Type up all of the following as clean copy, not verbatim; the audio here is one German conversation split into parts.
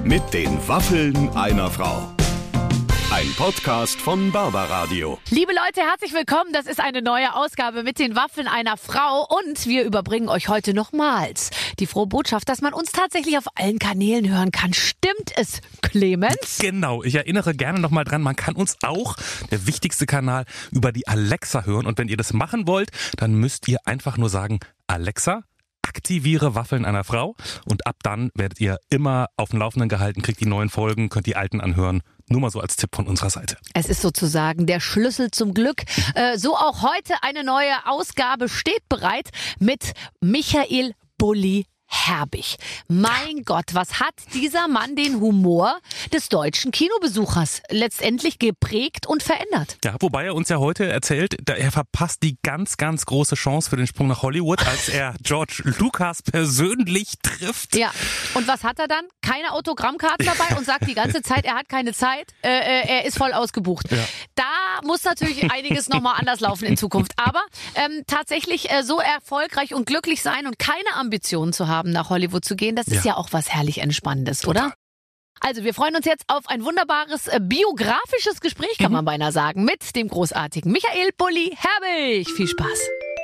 Mit den Waffeln einer Frau. Ein Podcast von Barbaradio. Liebe Leute, herzlich willkommen. Das ist eine neue Ausgabe mit den Waffeln einer Frau. Und wir überbringen euch heute nochmals die frohe Botschaft, dass man uns tatsächlich auf allen Kanälen hören kann. Stimmt es, Clemens? Genau, ich erinnere gerne nochmal dran, man kann uns auch, der wichtigste Kanal, über die Alexa hören. Und wenn ihr das machen wollt, dann müsst ihr einfach nur sagen, Alexa, aktiviere Waffeln einer Frau. Und ab dann werdet ihr immer auf dem Laufenden gehalten, kriegt die neuen Folgen, könnt die alten anhören. Nur mal so als Tipp von unserer Seite. Es ist sozusagen der Schlüssel zum Glück. So auch heute eine neue Ausgabe steht bereit mit Michael Bulli Herbig. Mein Gott, was hat dieser Mann den Humor des deutschen Kinobesuchers letztendlich geprägt und verändert? Ja, wobei er uns ja heute erzählt, er verpasst die ganz, ganz große Chance für den Sprung nach Hollywood, als er George Lucas persönlich trifft. Ja, und was hat er dann? Keine Autogrammkarten dabei und sagt die ganze Zeit, er hat keine Zeit, er ist voll ausgebucht. Ja. Da muss natürlich einiges nochmal anders laufen in Zukunft. Aber tatsächlich so erfolgreich und glücklich sein und keine Ambitionen zu haben, nach Hollywood zu gehen, das ist ja auch was herrlich Entspannendes, oder? Also wir freuen uns jetzt auf ein wunderbares biografisches Gespräch, kann man beinahe sagen, mit dem großartigen Michael Bulli Herbig. Viel Spaß.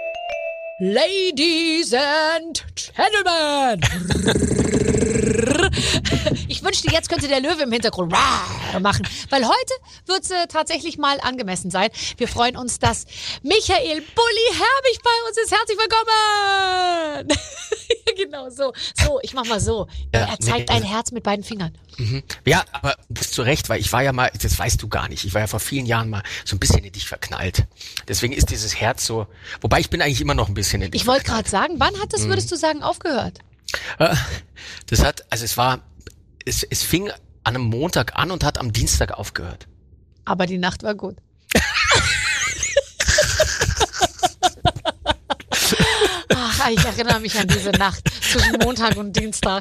Ladies and Gentlemen. Ich wünschte, jetzt könnte der Löwe im Hintergrund machen, weil heute wird es tatsächlich mal angemessen sein. Wir freuen uns, dass Michael Bulli Herbig bei uns ist. Herzlich willkommen. Genau, so, ich mach mal so. Ja, er zeigt ein Herz mit beiden Fingern. Mhm. Ja, aber du bist zu Recht, weil ich war ja mal, das weißt du gar nicht, ich war ja vor vielen Jahren mal so ein bisschen in dich verknallt. Deswegen ist dieses Herz so, wobei ich bin eigentlich immer noch ein bisschen in dich verknallt. Ich wollte gerade sagen, wann hat das, würdest du sagen, aufgehört? Es fing an einem Montag an und hat am Dienstag aufgehört. Aber die Nacht war gut. Ach, ich erinnere mich an diese Nacht zwischen Montag und Dienstag.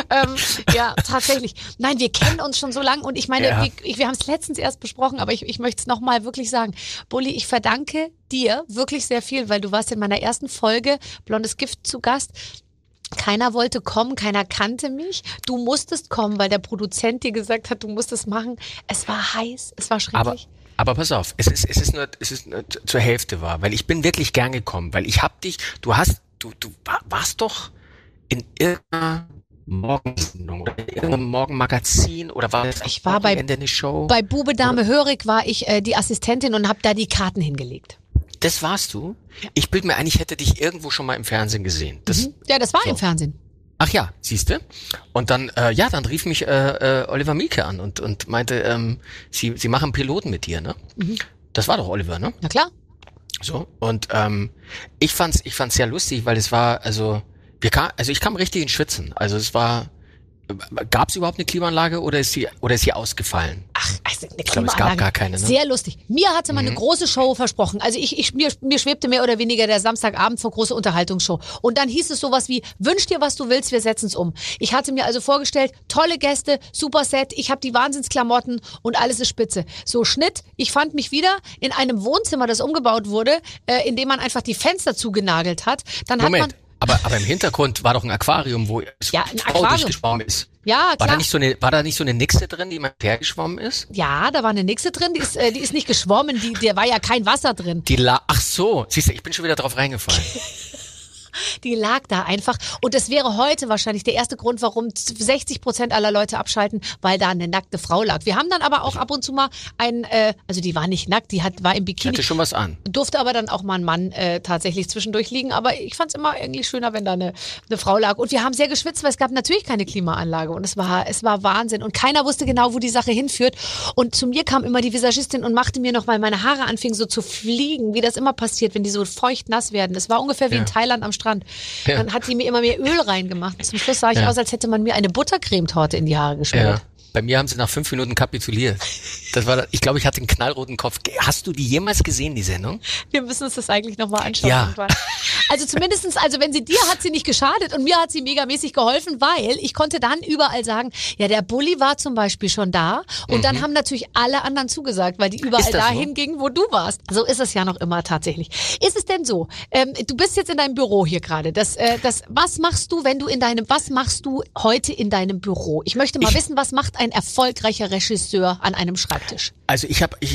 Ja, tatsächlich. Nein, wir kennen uns schon so lange und ich meine, wir haben es letztens erst besprochen, aber ich möchte es nochmal wirklich sagen. Bulli, ich verdanke dir wirklich sehr viel, weil du warst in meiner ersten Folge Blondes Gift zu Gast. Keiner wollte kommen, keiner kannte mich. Du musstest kommen, weil der Produzent dir gesagt hat, du musst es machen. Es war heiß, es war schrecklich. Aber pass auf, es ist nur zur Hälfte wahr, weil ich bin wirklich gern gekommen, weil ich hab dich, du warst doch in irgendeiner Morgensendung oder in irgendeinem Morgenmagazin oder war das ich war eine Show? Bei Bube Dame Hörig war ich die Assistentin und habe da die Karten hingelegt. Das warst du? Ich bilde mir ein, ich hätte dich irgendwo schon mal im Fernsehen gesehen. Ja, das war so. Im Fernsehen. Ach ja, siehste. Und dann, dann rief mich Oliver Mielke an und meinte, sie machen Piloten mit dir, ne? Mhm. Das war doch Oliver, ne? Na klar. So, und ich fand's sehr lustig, weil es war, ich kam richtig ins Schwitzen. Also es war, gab's überhaupt eine Klimaanlage oder ist sie ausgefallen? Ach, also eine Klimaanlage. Ich glaube, es gab gar keine, ne? Sehr lustig. Mir hatte man eine große Show versprochen. Also mir schwebte mehr oder weniger der Samstagabend vor große Unterhaltungsshow. Und dann hieß es sowas wie, wünsch dir, was du willst, wir setzen's um. Ich hatte mir also vorgestellt, tolle Gäste, super Set, ich habe die Wahnsinnsklamotten und alles ist spitze. So Schnitt, ich fand mich wieder in einem Wohnzimmer, das umgebaut wurde, in dem man einfach die Fenster zugenagelt hat. Dann Moment. Hat man Aber im Hintergrund war doch ein Aquarium, wo ein Aquarium durchgeschwommen ist. Ja, klar. War da nicht so eine Nixe drin, die mal hergeschwommen ist? Ja, da war eine Nixe drin, die ist nicht geschwommen, der war ja kein Wasser drin. Ach so, siehst du, ich bin schon wieder drauf reingefallen. Die lag da einfach. Und das wäre heute wahrscheinlich der erste Grund, warum 60% aller Leute abschalten, weil da eine nackte Frau lag. Wir haben dann aber auch ab und zu mal also die war nicht nackt, war im Bikini. Hatte schon was an. Durfte aber dann auch mal ein Mann tatsächlich zwischendurch liegen. Aber ich fand es immer irgendwie schöner, wenn da eine Frau lag. Und wir haben sehr geschwitzt, weil es gab natürlich keine Klimaanlage. Und es war Wahnsinn. Und keiner wusste genau, wo die Sache hinführt. Und zu mir kam immer die Visagistin und machte mir noch, weil meine Haare anfingen so zu fliegen, wie das immer passiert, wenn die so feucht nass werden. Es war ungefähr wie in Thailand am Strand. Ja. Dann hat die mir immer mehr Öl reingemacht. Zum Schluss sah ich aus, als hätte man mir eine Buttercremetorte in die Haare geschmiert. Bei mir haben sie nach 5 Minuten kapituliert. Ich glaube, ich hatte einen knallroten Kopf. Hast du die jemals gesehen, die Sendung? Wir müssen uns das eigentlich nochmal anschauen. Ja. Irgendwann. Also zumindestens, wenn sie dir hat sie nicht geschadet und mir hat sie megamäßig geholfen, weil ich konnte dann überall sagen, ja, der Bulli war zum Beispiel schon da und dann haben natürlich alle anderen zugesagt, weil die überall dahin gingen, wo du warst. So ist es ja noch immer tatsächlich. Ist es denn so, du bist jetzt in deinem Büro hier gerade, was machst du heute in deinem Büro? Ich möchte mal wissen, was macht ein erfolgreicher Regisseur an einem Schreibtisch? Also ich habe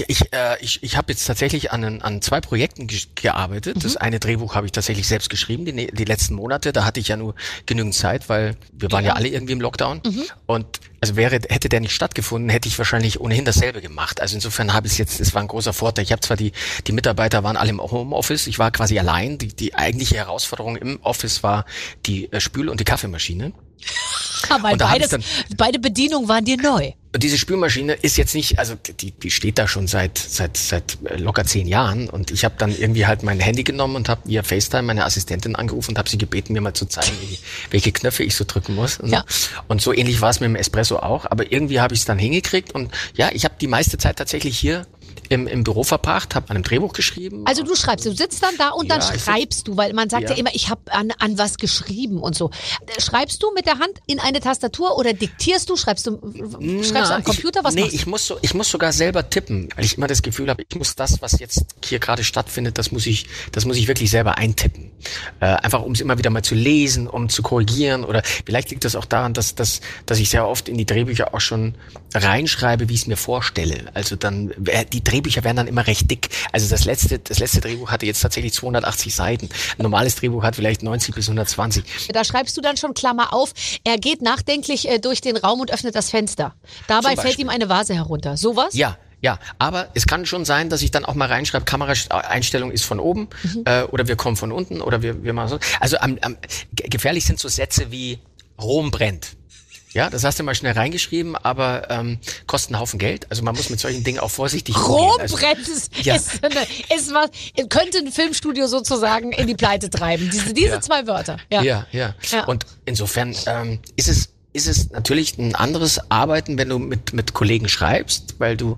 jetzt tatsächlich an 2 Projekten gearbeitet. Das eine Drehbuch habe ich tatsächlich selbst geschrieben, die letzten Monate. Da hatte ich ja nur genügend Zeit, weil wir waren ja alle irgendwie im Lockdown. Und also hätte der nicht stattgefunden, hätte ich wahrscheinlich ohnehin dasselbe gemacht. Also insofern es war ein großer Vorteil. Ich habe zwar die Mitarbeiter waren alle im Homeoffice, ich war quasi allein. Die eigentliche Herausforderung im Office war die Spül- und die Kaffeemaschine. Aber beide Bedienungen waren dir neu. Und diese Spülmaschine ist jetzt nicht, also die steht da schon seit locker 10 Jahren und ich habe dann irgendwie halt mein Handy genommen und habe via FaceTime meine Assistentin angerufen und habe sie gebeten, mir mal zu zeigen, welche Knöpfe ich so drücken muss. Und so ähnlich war es mit dem Espresso auch, aber irgendwie habe ich es dann hingekriegt und ja, ich habe die meiste Zeit tatsächlich hier im Büro verbracht, habe an einem Drehbuch geschrieben. Also du schreibst, du sitzt dann da und dann schreibst du, weil man sagt ja immer, ich habe an was geschrieben und so. Schreibst du mit der Hand in eine Tastatur oder diktierst du? Schreibst du am Computer? Was machst du? Ich muss sogar selber tippen, weil ich immer das Gefühl habe, ich muss das, was jetzt hier gerade stattfindet, das muss ich wirklich selber eintippen. Einfach um es immer wieder mal zu lesen, um zu korrigieren oder vielleicht liegt das auch daran, dass ich sehr oft in die Drehbücher auch schon reinschreibe, wie ich es mir vorstelle. Also dann die Drehbücher werden dann immer recht dick. Also das letzte Drehbuch hatte jetzt tatsächlich 280 Seiten. Ein normales Drehbuch hat vielleicht 90 bis 120. Da schreibst du dann schon, Klammer auf, er geht nachdenklich durch den Raum und öffnet das Fenster. Dabei fällt ihm eine Vase herunter. Sowas? Ja, aber es kann schon sein, dass ich dann auch mal reinschreibe, Kameraeinstellung ist von oben oder wir kommen von unten oder wir machen so. Also gefährlich sind so Sätze wie Rom brennt. Ja, das hast du mal schnell reingeschrieben, aber kostet einen Haufen Geld. Also man muss mit solchen Dingen auch vorsichtig umgehen. Rohbrett ist was, könnte ein Filmstudio sozusagen in die Pleite treiben. Diese 2 Wörter. Ja. Und insofern ist es natürlich ein anderes Arbeiten, wenn du mit Kollegen schreibst, weil du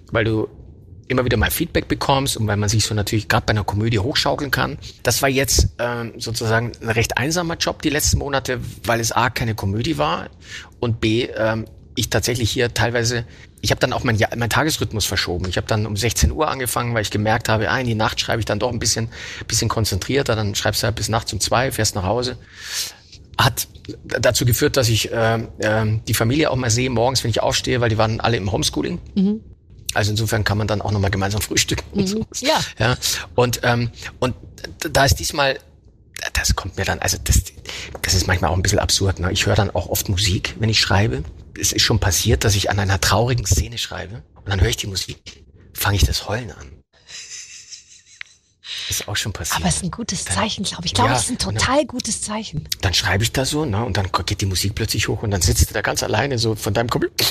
immer wieder mal Feedback bekommst und weil man sich so natürlich gerade bei einer Komödie hochschaukeln kann. Das war jetzt sozusagen ein recht einsamer Job die letzten Monate, weil es A, keine Komödie war und B, ich tatsächlich hier teilweise, ich habe dann auch meinen Tagesrhythmus verschoben. Ich habe dann um 16 Uhr angefangen, weil ich gemerkt habe, in die Nacht schreibe ich dann doch ein bisschen konzentrierter, dann schreibst du halt bis nachts um 2, fährst nach Hause. Hat dazu geführt, dass ich die Familie auch mal sehe morgens, wenn ich aufstehe, weil die waren alle im Homeschooling. Also insofern kann man dann auch nochmal gemeinsam frühstücken und so. Ja. Und da ist diesmal, das kommt mir dann, also das ist manchmal auch ein bisschen absurd. Ne? Ich höre dann auch oft Musik, wenn ich schreibe. Es ist schon passiert, dass ich an einer traurigen Szene schreibe und dann höre ich die Musik, fange ich das Heulen an. Ist auch schon passiert. Aber es ist ein gutes Zeichen, glaube ich. Ich glaube, das ist ein total gutes Zeichen. Dann schreibe ich da so, ne? Und dann geht die Musik plötzlich hoch und dann sitzt du da ganz alleine so von deinem Computer.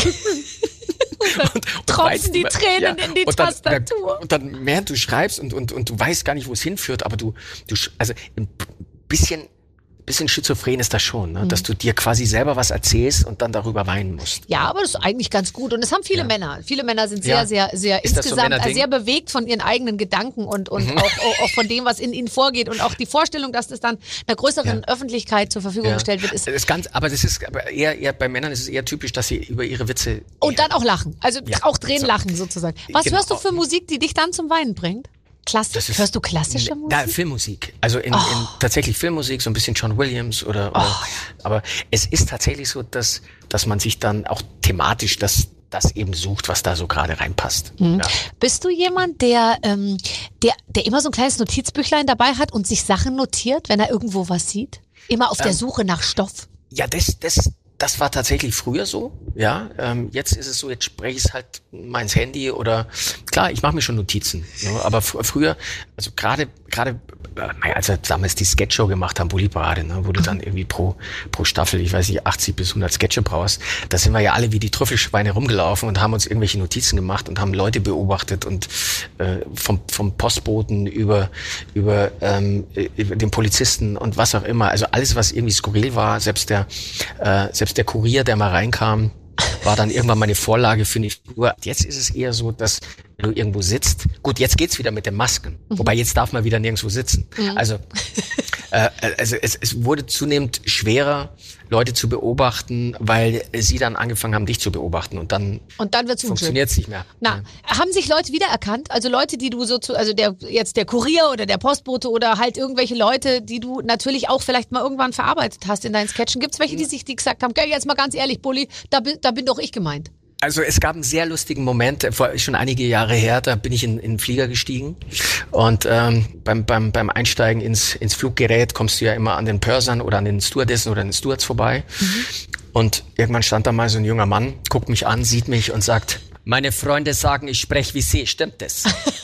und tropfen die Tränen in die Tastatur. Und dann, während du schreibst und du weißt gar nicht, wo es hinführt, aber du also ein bisschen schizophren ist das schon, ne? Dass du dir quasi selber was erzählst und dann darüber weinen musst. Ja, aber das ist eigentlich ganz gut. Und das haben viele Männer. Viele Männer sind sehr insgesamt so sehr bewegt von ihren eigenen Gedanken und auch von dem, was in ihnen vorgeht. Und auch die Vorstellung, dass das dann einer größeren Öffentlichkeit zur Verfügung gestellt wird, ist. Aber eher bei Männern ist es eher typisch, dass sie über ihre Witze. Und dann auch lachen. Also auch drehen, lachen sozusagen. Was hörst du für Musik, die dich dann zum Weinen bringt? Klassisch? Hörst du klassische Musik? Ja, Filmmusik. Also tatsächlich Filmmusik, so ein bisschen John Williams oder aber es ist tatsächlich so, dass man sich dann auch thematisch das eben sucht, was da so gerade reinpasst. Ja. Bist du jemand, der immer so ein kleines Notizbüchlein dabei hat und sich Sachen notiert, wenn er irgendwo was sieht? Immer auf der Suche nach Stoff? Ja, das war tatsächlich früher so, ja. Jetzt ist es so, jetzt spreche ich es halt mal ins Handy oder klar, ich mache mir schon Notizen. Ne, aber früher, also gerade als wir damals die Sketchshow gemacht haben, Bulli-Parade, ne, wo du dann irgendwie pro Staffel, ich weiß nicht, 80 bis 100 Sketche brauchst, da sind wir ja alle wie die Trüffelschweine rumgelaufen und haben uns irgendwelche Notizen gemacht und haben Leute beobachtet und vom Postboten über den Polizisten und was auch immer. Also alles, was irgendwie skurril war, selbst der Kurier, der mal reinkam, war dann irgendwann meine Vorlage für eine Figur. Jetzt ist es eher so, dass du irgendwo sitzt. Gut, jetzt geht's wieder mit den Masken. Wobei jetzt darf man wieder nirgendwo sitzen. Also es wurde zunehmend schwerer, Leute zu beobachten, weil sie dann angefangen haben, dich zu beobachten und dann funktioniert es nicht mehr. Haben sich Leute wiedererkannt? Also Leute, die du also der Kurier oder der Postbote oder halt irgendwelche Leute, die du natürlich auch vielleicht mal irgendwann verarbeitet hast in deinen Sketchen. Gibt's welche, die gesagt haben, jetzt mal ganz ehrlich, Bulli, da bin doch ich gemeint? Also es gab einen sehr lustigen Moment, schon einige Jahre her, da bin ich in den Flieger gestiegen und beim Einsteigen ins Fluggerät kommst du ja immer an den Pursern oder an den Stewardessen oder an den Stewards vorbei. Und irgendwann stand da mal so ein junger Mann, guckt mich an, sieht mich und sagt, meine Freunde sagen, ich spreche wie Sie, stimmt das?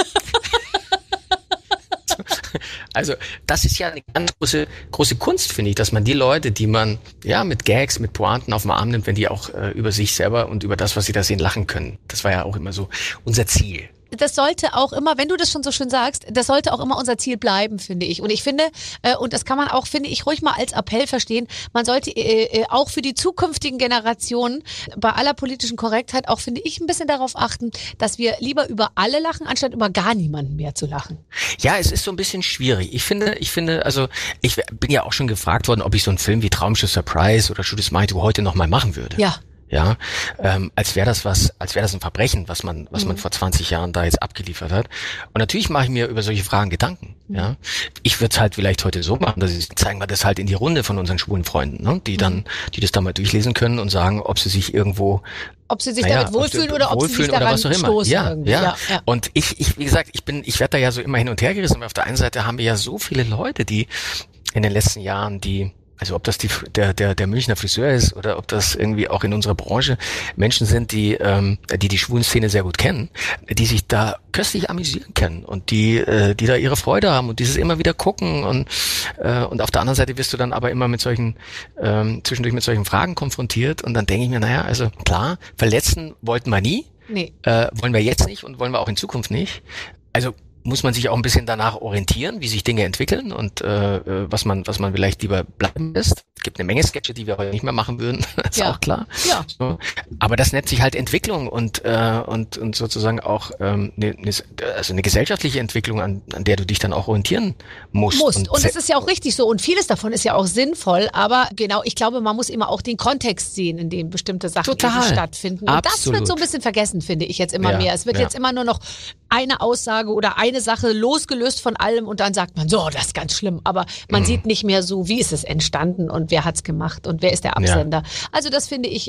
Also das ist ja eine ganz große Kunst, finde ich, dass man die Leute, die man mit Gags, mit Pointen auf den Arm nimmt, wenn die auch über sich selber und über das, was sie da sehen, lachen können. Das war ja auch immer so unser Ziel. Das sollte auch immer, wenn du das schon so schön sagst, das sollte auch immer unser Ziel bleiben, finde ich. Und ich finde, und das kann man auch, finde ich, ruhig mal als Appell verstehen, man sollte auch für die zukünftigen Generationen bei aller politischen Korrektheit auch, finde ich, ein bisschen darauf achten, dass wir lieber über alle lachen, anstatt über gar niemanden mehr zu lachen. Ja, es ist so ein bisschen schwierig. Ich finde, also ich bin ja auch schon gefragt worden, ob ich so einen Film wie Traumschiff Surprise oder Shoot Is Mighty heute nochmal machen würde. Ja. Ja, als wäre das ein Verbrechen, was man vor 20 Jahren da jetzt abgeliefert hat. Und natürlich mache ich mir über solche Fragen Gedanken. Ja, ich würde es halt vielleicht heute so machen, dass zeigen wir das halt in die Runde von unseren schwulen Freunden, ne? Die das da mal durchlesen können und sagen, ob sie sich irgendwo damit wohlfühlen oder ob sie sich daran stoßen. Ja. Und ich, wie gesagt, ich werde da ja so immer hin und her gerissen. Aber auf der einen Seite haben wir ja so viele Leute, die in den letzten Jahren, also ob das der Münchner Friseur ist oder ob das irgendwie auch in unserer Branche Menschen sind, die schwulen Szene sehr gut kennen, die sich da köstlich amüsieren können und die da ihre Freude haben und dieses immer wieder gucken und auf der anderen Seite wirst du dann aber immer mit solchen zwischendurch mit solchen Fragen konfrontiert und dann denke ich mir, naja, also klar, verletzen wollten wir nie, wollen wir jetzt nicht und wollen wir auch in Zukunft nicht. Also muss man sich auch ein bisschen danach orientieren, wie sich Dinge entwickeln und was man vielleicht lieber bleiben lässt. Es gibt eine Menge Sketche, die wir heute nicht mehr machen würden, ist auch klar. Ja. So. Aber das nennt sich halt Entwicklung und sozusagen auch eine gesellschaftliche Entwicklung, an der du dich dann auch orientieren musst. Und es ist ja auch richtig so und vieles davon ist ja auch sinnvoll, aber genau, ich glaube, man muss immer auch den Kontext sehen, in dem bestimmte Sachen eben stattfinden. Und das wird so ein bisschen vergessen, finde ich jetzt immer mehr. Es wird jetzt immer nur noch eine Aussage oder eine Sache losgelöst von allem und dann sagt man, so, das ist ganz schlimm. Aber man sieht nicht mehr so, wie ist es entstanden und wer hat's gemacht und wer ist der Absender. Ja. Also das finde ich,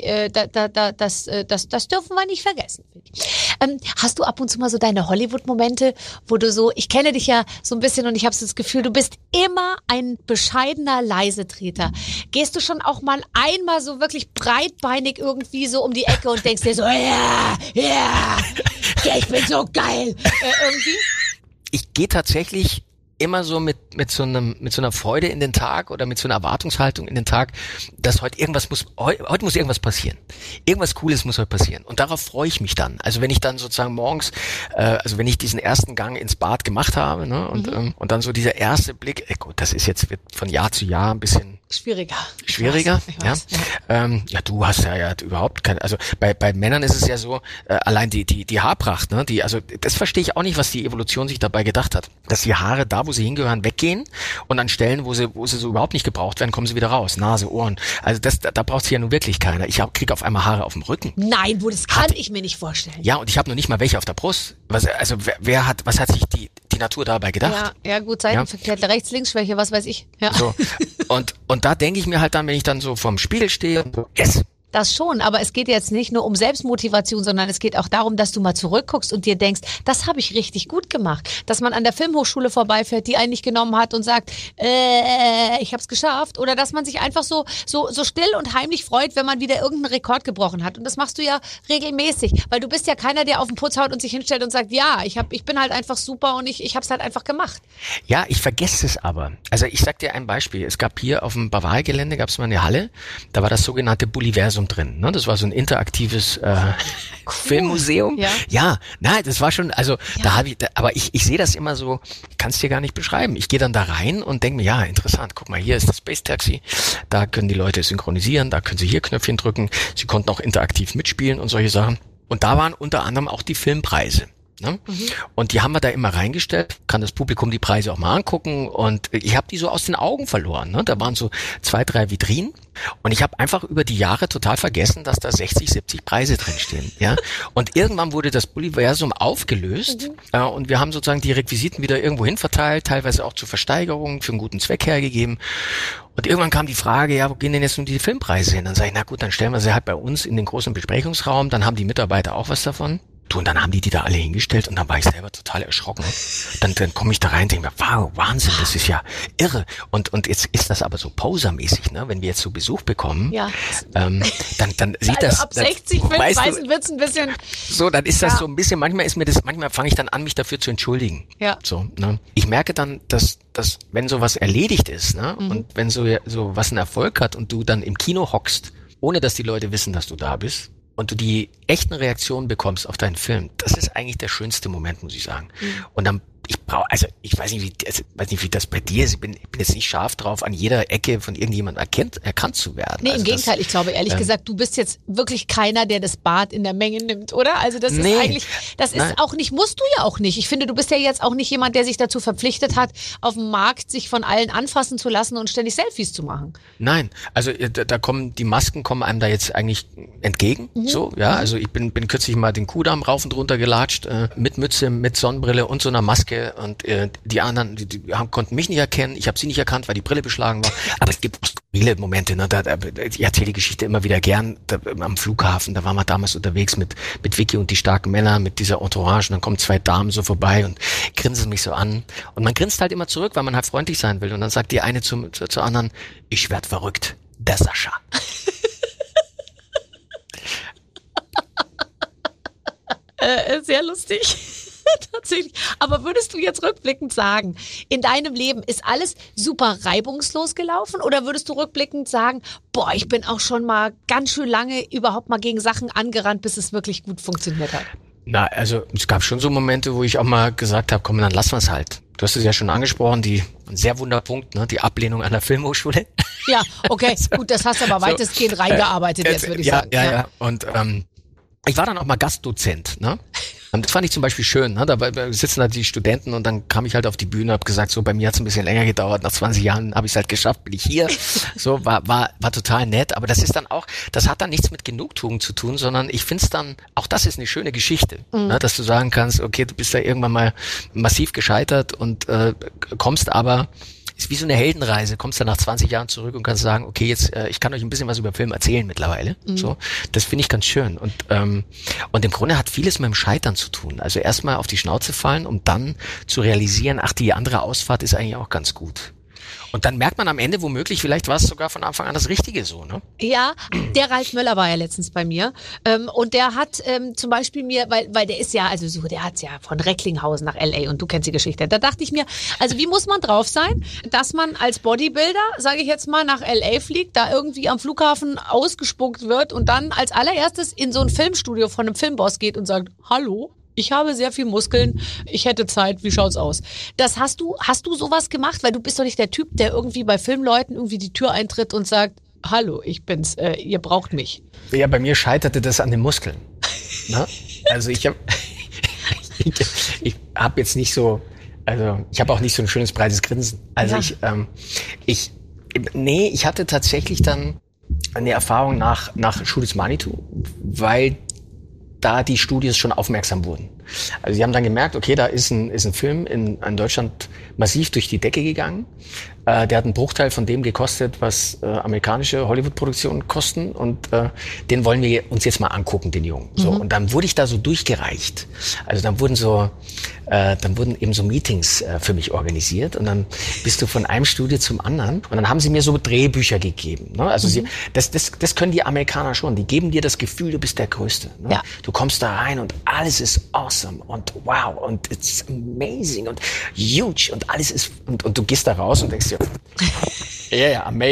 das dürfen wir nicht vergessen. Hast du ab und zu mal so deine Hollywood-Momente, wo du so, ich kenne dich ja so ein bisschen und ich habe so das Gefühl, du bist immer ein bescheidener Leisetreter. Gehst du schon auch mal einmal so wirklich breitbeinig irgendwie so um die Ecke und denkst dir so, ja, ich bin so geil, irgendwie? Ich gehe tatsächlich immer so mit so einer Freude in den Tag oder mit so einer Erwartungshaltung in den Tag, dass heute muss irgendwas passieren. Irgendwas Cooles muss heute passieren. Und darauf freue ich mich dann. Also wenn ich dann sozusagen morgens, wenn ich diesen ersten Gang ins Bad gemacht habe, ne, und dann so dieser erste Blick, gut, das ist jetzt wird von Jahr zu Jahr ein bisschen schwieriger, ich weiß. Ja, du hast ja überhaupt keine, also bei Männern ist es ja so, allein die Haarpracht, ne, also das verstehe ich auch nicht, was die Evolution sich dabei gedacht hat, dass die Haare da, wo sie hingehören, weggehen und an Stellen, wo sie so überhaupt nicht gebraucht werden, kommen sie wieder raus, Nase, Ohren, also da braucht sie ja nun wirklich keiner. Ich kriege auf einmal Haare auf dem Rücken. Nein, das kann ich mir nicht vorstellen. Ja, und ich habe noch nicht mal welche auf der Brust. Was hat sich die Natur dabei gedacht? Ja, gut, Seitenverkehr, Rechts-Links-Schwäche, was weiß ich. Ja. So. Und da denke ich mir halt dann, wenn ich dann so vorm Spiegel stehe, yes. Das schon, aber es geht jetzt nicht nur um Selbstmotivation, sondern es geht auch darum, dass du mal zurückguckst und dir denkst, das habe ich richtig gut gemacht. Dass man an der Filmhochschule vorbeifährt, die einen nicht genommen hat und sagt, ich habe es geschafft. Oder dass man sich einfach so still und heimlich freut, wenn man wieder irgendeinen Rekord gebrochen hat. Und das machst du ja regelmäßig, weil du bist ja keiner, der auf den Putz haut und sich hinstellt und sagt, ja, ich bin halt einfach super und ich habe es halt einfach gemacht. Ja, ich vergesse es aber. Also ich sag dir ein Beispiel. Es gab hier auf dem Bavaria-Gelände, gab es mal eine Halle, da war das sogenannte Bulliversum Filmuniversum drin. Ne? Das war so ein interaktives Filmmuseum. Ja, nein, das war schon, also da habe ich, aber ich sehe das immer so, ich kann es dir gar nicht beschreiben. Ich gehe dann da rein und denke mir, ja, interessant, guck mal, hier ist das Space Taxi, da können die Leute synchronisieren, da können sie hier Knöpfchen drücken, sie konnten auch interaktiv mitspielen und solche Sachen. Und da waren unter anderem auch die Filmpreise. Ne? Und die haben wir da immer reingestellt, kann das Publikum die Preise auch mal angucken und ich habe die so aus den Augen verloren. Ne? Da waren so 2, 3 Vitrinen und ich habe einfach über die Jahre total vergessen, dass da 60, 70 Preise drinstehen. Ja? Und irgendwann wurde das Universum aufgelöst und wir haben sozusagen die Requisiten wieder irgendwo hin verteilt, teilweise auch zur Versteigerung, für einen guten Zweck hergegeben. Und irgendwann kam die Frage, ja, wo gehen denn jetzt nun die Filmpreise hin? Dann sage ich, na gut, dann stellen wir sie halt bei uns in den großen Besprechungsraum, dann haben die Mitarbeiter auch was davon. Du, und dann haben die da alle hingestellt und dann war ich selber total erschrocken. Dann komme ich da rein und denke mir, wow, Wahnsinn, das ist ja irre. Und jetzt ist das aber so posermäßig, ne? Wenn wir jetzt so Besuch bekommen, dann sieht das... Ab 60 Filmpreisen wird's ein bisschen... So, dann ist das so ein bisschen, manchmal fange ich dann an, mich dafür zu entschuldigen. Ja. So, ne? Ich merke dann, dass wenn sowas erledigt ist, ne? Und wenn so was einen Erfolg hat und du dann im Kino hockst, ohne dass die Leute wissen, dass du da bist, und du die echten Reaktionen bekommst auf deinen Film, das ist eigentlich der schönste Moment, muss ich sagen. Und dann, ich weiß nicht, wie das bei dir ist. Ich bin jetzt nicht scharf drauf, an jeder Ecke von irgendjemandem erkannt zu werden. Nee, im Gegenteil. Ich glaube, ehrlich gesagt, du bist jetzt wirklich keiner, der das Bad in der Menge nimmt, oder? Also das ist eigentlich, ist auch nicht, musst du ja auch nicht. Ich finde, du bist ja jetzt auch nicht jemand, der sich dazu verpflichtet hat, auf dem Markt sich von allen anfassen zu lassen und ständig Selfies zu machen. Nein, also die Masken kommen einem da jetzt eigentlich entgegen, so, ja. Also ich bin kürzlich mal den Kudamm rauf und runter gelatscht, mit Mütze, mit Sonnenbrille und so einer Maske. Und die anderen, die konnten mich nicht erkennen. Ich habe sie nicht erkannt, weil die Brille beschlagen war. Aber es gibt viele Momente. Ne? Ich erzähle die Geschichte immer wieder gern. Am Flughafen, da waren wir damals unterwegs mit Vicky und die starken Männer, mit dieser Entourage. Und dann kommen 2 Damen so vorbei und grinsen mich so an. Und man grinst halt immer zurück, weil man halt freundlich sein will. Und dann sagt die eine zur anderen, ich werd verrückt. Der Sascha. Sehr lustig. Tatsächlich. Aber würdest du jetzt rückblickend sagen, in deinem Leben ist alles super reibungslos gelaufen oder würdest du rückblickend sagen, boah, ich bin auch schon mal ganz schön lange überhaupt mal gegen Sachen angerannt, bis es wirklich gut funktioniert hat? Na, also es gab schon so Momente, wo ich auch mal gesagt habe, komm, dann lassen wir es halt. Du hast es ja schon angesprochen, ein sehr Wunderpunkt, ne, die Ablehnung an der Filmhochschule. Ja, okay, gut, das hast du aber weitestgehend reingearbeitet jetzt, würde ich sagen. Ja. Und ich war dann auch mal Gastdozent, ne? Und das fand ich zum Beispiel schön, ne? Da sitzen halt die Studenten und dann kam ich halt auf die Bühne, habe gesagt, so bei mir hat es ein bisschen länger gedauert, nach 20 Jahren habe ich es halt geschafft, bin ich hier. So, war total nett, aber das hat dann nichts mit Genugtuung zu tun, sondern ich find's dann, auch das ist eine schöne Geschichte, ne? Dass du sagen kannst, okay, du bist da irgendwann mal massiv gescheitert und kommst aber, ist wie so eine Heldenreise, kommst dann nach 20 Jahren zurück und kannst sagen, okay, jetzt ich kann euch ein bisschen was über Film erzählen mittlerweile. So, das finde ich ganz schön und im Grunde hat vieles mit dem Scheitern zu tun. Also erstmal auf die Schnauze fallen, um dann zu realisieren, ach, die andere Ausfahrt ist eigentlich auch ganz gut. Und dann merkt man am Ende womöglich, vielleicht war es sogar von Anfang an das Richtige so, ne? Ja, der Ralf Möller war ja letztens bei mir und der hat zum Beispiel mir, weil der ist ja, also so, der hat's ja von Recklinghausen nach L.A. und du kennst die Geschichte. Da dachte ich mir, also wie muss man drauf sein, dass man als Bodybuilder, sage ich jetzt mal, nach L.A. fliegt, da irgendwie am Flughafen ausgespuckt wird und dann als allererstes in so ein Filmstudio von einem Filmboss geht und sagt, hallo? Ich habe sehr viel Muskeln, ich hätte Zeit, wie schaut's aus? Hast du sowas gemacht? Weil du bist doch nicht der Typ, der irgendwie bei Filmleuten irgendwie die Tür eintritt und sagt, hallo, ich bin's, ihr braucht mich. Ja, bei mir scheiterte das an den Muskeln. Ne? Also ich habe jetzt nicht so, also ich habe auch nicht so ein schönes breites Grinsen. Also ja. Ich hatte tatsächlich dann eine Erfahrung nach Shoot Is Manitou, weil da die Studios schon aufmerksam wurden. Also sie haben dann gemerkt, okay, da ist ein Film in Deutschland massiv durch die Decke gegangen. Der hat einen Bruchteil von dem gekostet, was amerikanische Hollywood-Produktionen kosten und den wollen wir uns jetzt mal angucken, den Jungen. So, und dann wurde ich da so durchgereicht. Also dann wurden eben so Meetings für mich organisiert und dann bist du von einem Studio zum anderen und dann haben sie mir so Drehbücher gegeben. Ne? Also das können die Amerikaner schon. Die geben dir das Gefühl, du bist der Größte. Ne? Ja. Du kommst da rein und alles ist awesome und wow und it's amazing und huge und alles ist und du gehst da raus und denkst dir, yeah, I made it.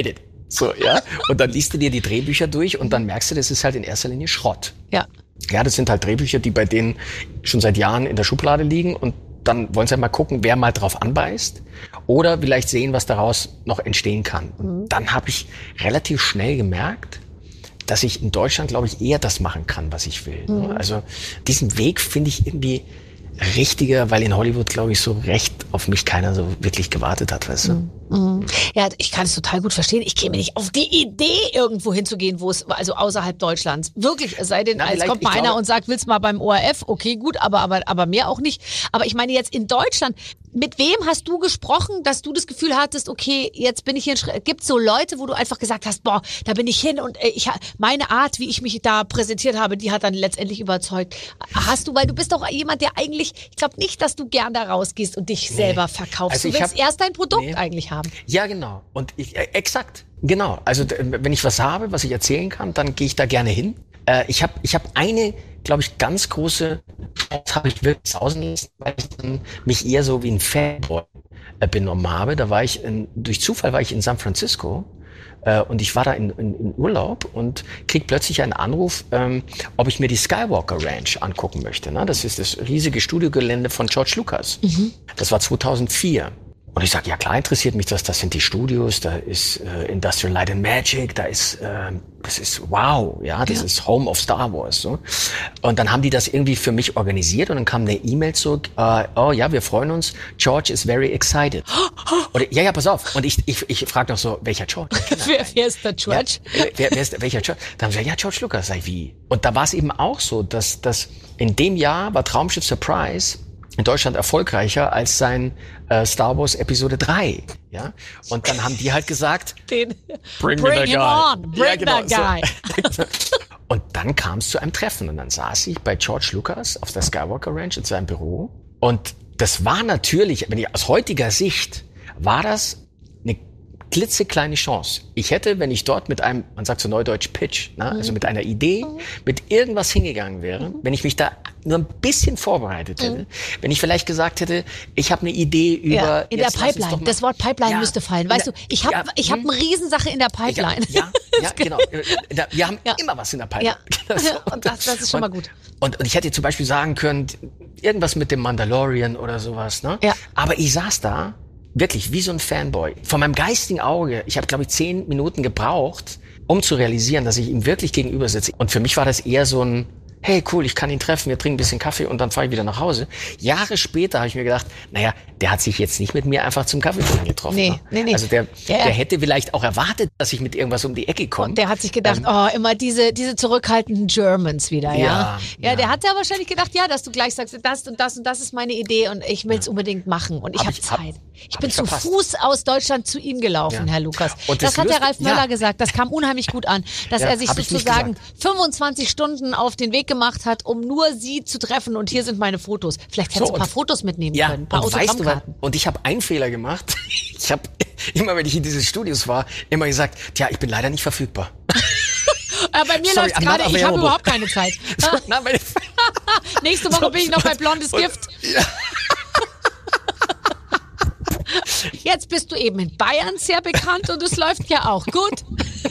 So, ja. Und dann liest du dir die Drehbücher durch und dann merkst du, das ist halt in erster Linie Schrott. Ja. Ja, das sind halt Drehbücher, die bei denen schon seit Jahren in der Schublade liegen und dann wollen sie halt mal gucken, wer mal drauf anbeißt oder vielleicht sehen, was daraus noch entstehen kann. Und dann habe ich relativ schnell gemerkt, dass ich in Deutschland, glaube ich, eher das machen kann, was ich will. Also diesen Weg finde ich irgendwie richtiger, weil in Hollywood, glaube ich, so recht auf mich keiner so wirklich gewartet hat, weißt du? Ja, ich kann es total gut verstehen. Ich käme nicht auf die Idee, irgendwo hinzugehen, wo es, also außerhalb Deutschlands. Wirklich, es sei denn, jetzt kommt mal einer und sagt, willst du mal beim ORF? Okay, gut, aber mehr auch nicht. Aber ich meine jetzt in Deutschland, mit wem hast du gesprochen, dass du das Gefühl hattest, okay, jetzt bin ich hier, gibt's so Leute, wo du einfach gesagt hast, boah, da bin ich hin und meine Art, wie ich mich da präsentiert habe, die hat dann letztendlich überzeugt. Hast du, weil du bist doch jemand, der eigentlich, ich glaube nicht, dass du gern da rausgehst und dich selber verkaufst. Also du willst erst dein Produkt eigentlich haben. Ja, genau. Und exakt. Genau. Also wenn ich was habe, was ich erzählen kann, dann gehe ich da gerne hin. Ich hab eine, glaube ich, ganz große Chance habe ich wirklich sausen lassen, weil ich dann mich eher so wie ein Fanboy benommen habe. Da war ich durch Zufall war ich in San Francisco und ich war da in Urlaub und krieg plötzlich einen Anruf, ob ich mir die Skywalker Ranch angucken möchte. Ne? Das ist das riesige Studiogelände von George Lucas. Das war 2004. Und ich sage, ja klar interessiert mich das sind die Studios, da ist Industrial Light and Magic, das ist wow, ja, das ist Home of Star Wars. So. Und dann haben die das irgendwie für mich organisiert und dann kam eine E-Mail zurück, oh ja, wir freuen uns, George is very excited. Oder, ja, pass auf. Und ich frage noch so, welcher George? Wer ist der George? Ja, welcher George? Dann haben sie gesagt, ja, George Lucas. Sag ich, wie? Und da war es eben auch so, dass in dem Jahr war Traumschiff Surprise in Deutschland erfolgreicher als sein Star Wars Episode 3. Ja? Und dann haben die halt gesagt, bring him on, bring that guy. So. Und dann kam es zu einem Treffen und dann saß ich bei George Lucas auf der Skywalker Ranch in seinem Büro und das war natürlich, aus heutiger Sicht, war das eine klitzekleine Chance. Ich hätte, wenn ich dort mit einem, man sagt so neudeutsch Pitch, ne, also mit einer Idee, mit irgendwas hingegangen wäre, wenn ich mich da nur ein bisschen vorbereitet hätte, wenn ich vielleicht gesagt hätte, ich habe eine Idee über... in der Pipeline. Das Wort Pipeline müsste fallen. Weißt du, ich habe eine Riesensache in der Pipeline. Ja, genau. Wir haben immer was in der Pipeline. Ja. Und das ist schon mal gut. Und ich hätte zum Beispiel sagen können, irgendwas mit dem Mandalorian oder sowas. Ne? Ja. Aber ich saß da, wirklich wie so ein Fanboy. Von meinem geistigen Auge, ich habe, glaube ich, 10 Minuten gebraucht, um zu realisieren, dass ich ihm wirklich gegenüber sitze. Und für mich war das eher so ein, hey cool, ich kann ihn treffen, wir trinken ein bisschen Kaffee und dann fahre ich wieder nach Hause. Jahre später habe ich mir gedacht, naja, der hat sich jetzt nicht mit mir einfach zum Kaffeetrinken getroffen. Nee. Also der hätte vielleicht auch erwartet, dass ich mit irgendwas um die Ecke komme. Und der hat sich gedacht, immer diese zurückhaltenden Germans wieder, ja. Ja, der hat ja wahrscheinlich gedacht, ja, dass du gleich sagst, das und das und das ist meine Idee und ich will es unbedingt machen und ich habe Zeit. Ich bin zu Fuß aus Deutschland zu Ihnen gelaufen, Herr Lukas. Und das hat der Ralf Möller gesagt, das kam unheimlich gut an, dass er sich sozusagen 25 Stunden auf den Weg gemacht hat, um nur Sie zu treffen und hier sind meine Fotos. Vielleicht hättest du ein paar Fotos mitnehmen können, ein paar Autogrammkarten. Und ich habe einen Fehler gemacht. Ich habe immer, wenn ich in diese Studios war, immer gesagt, tja, ich bin leider nicht verfügbar. Bei mir läuft gerade, ich habe überhaupt keine Zeit. Nächste Woche bin ich noch bei Blondes Gift. Ja. Jetzt bist du eben in Bayern sehr bekannt und es läuft ja auch gut.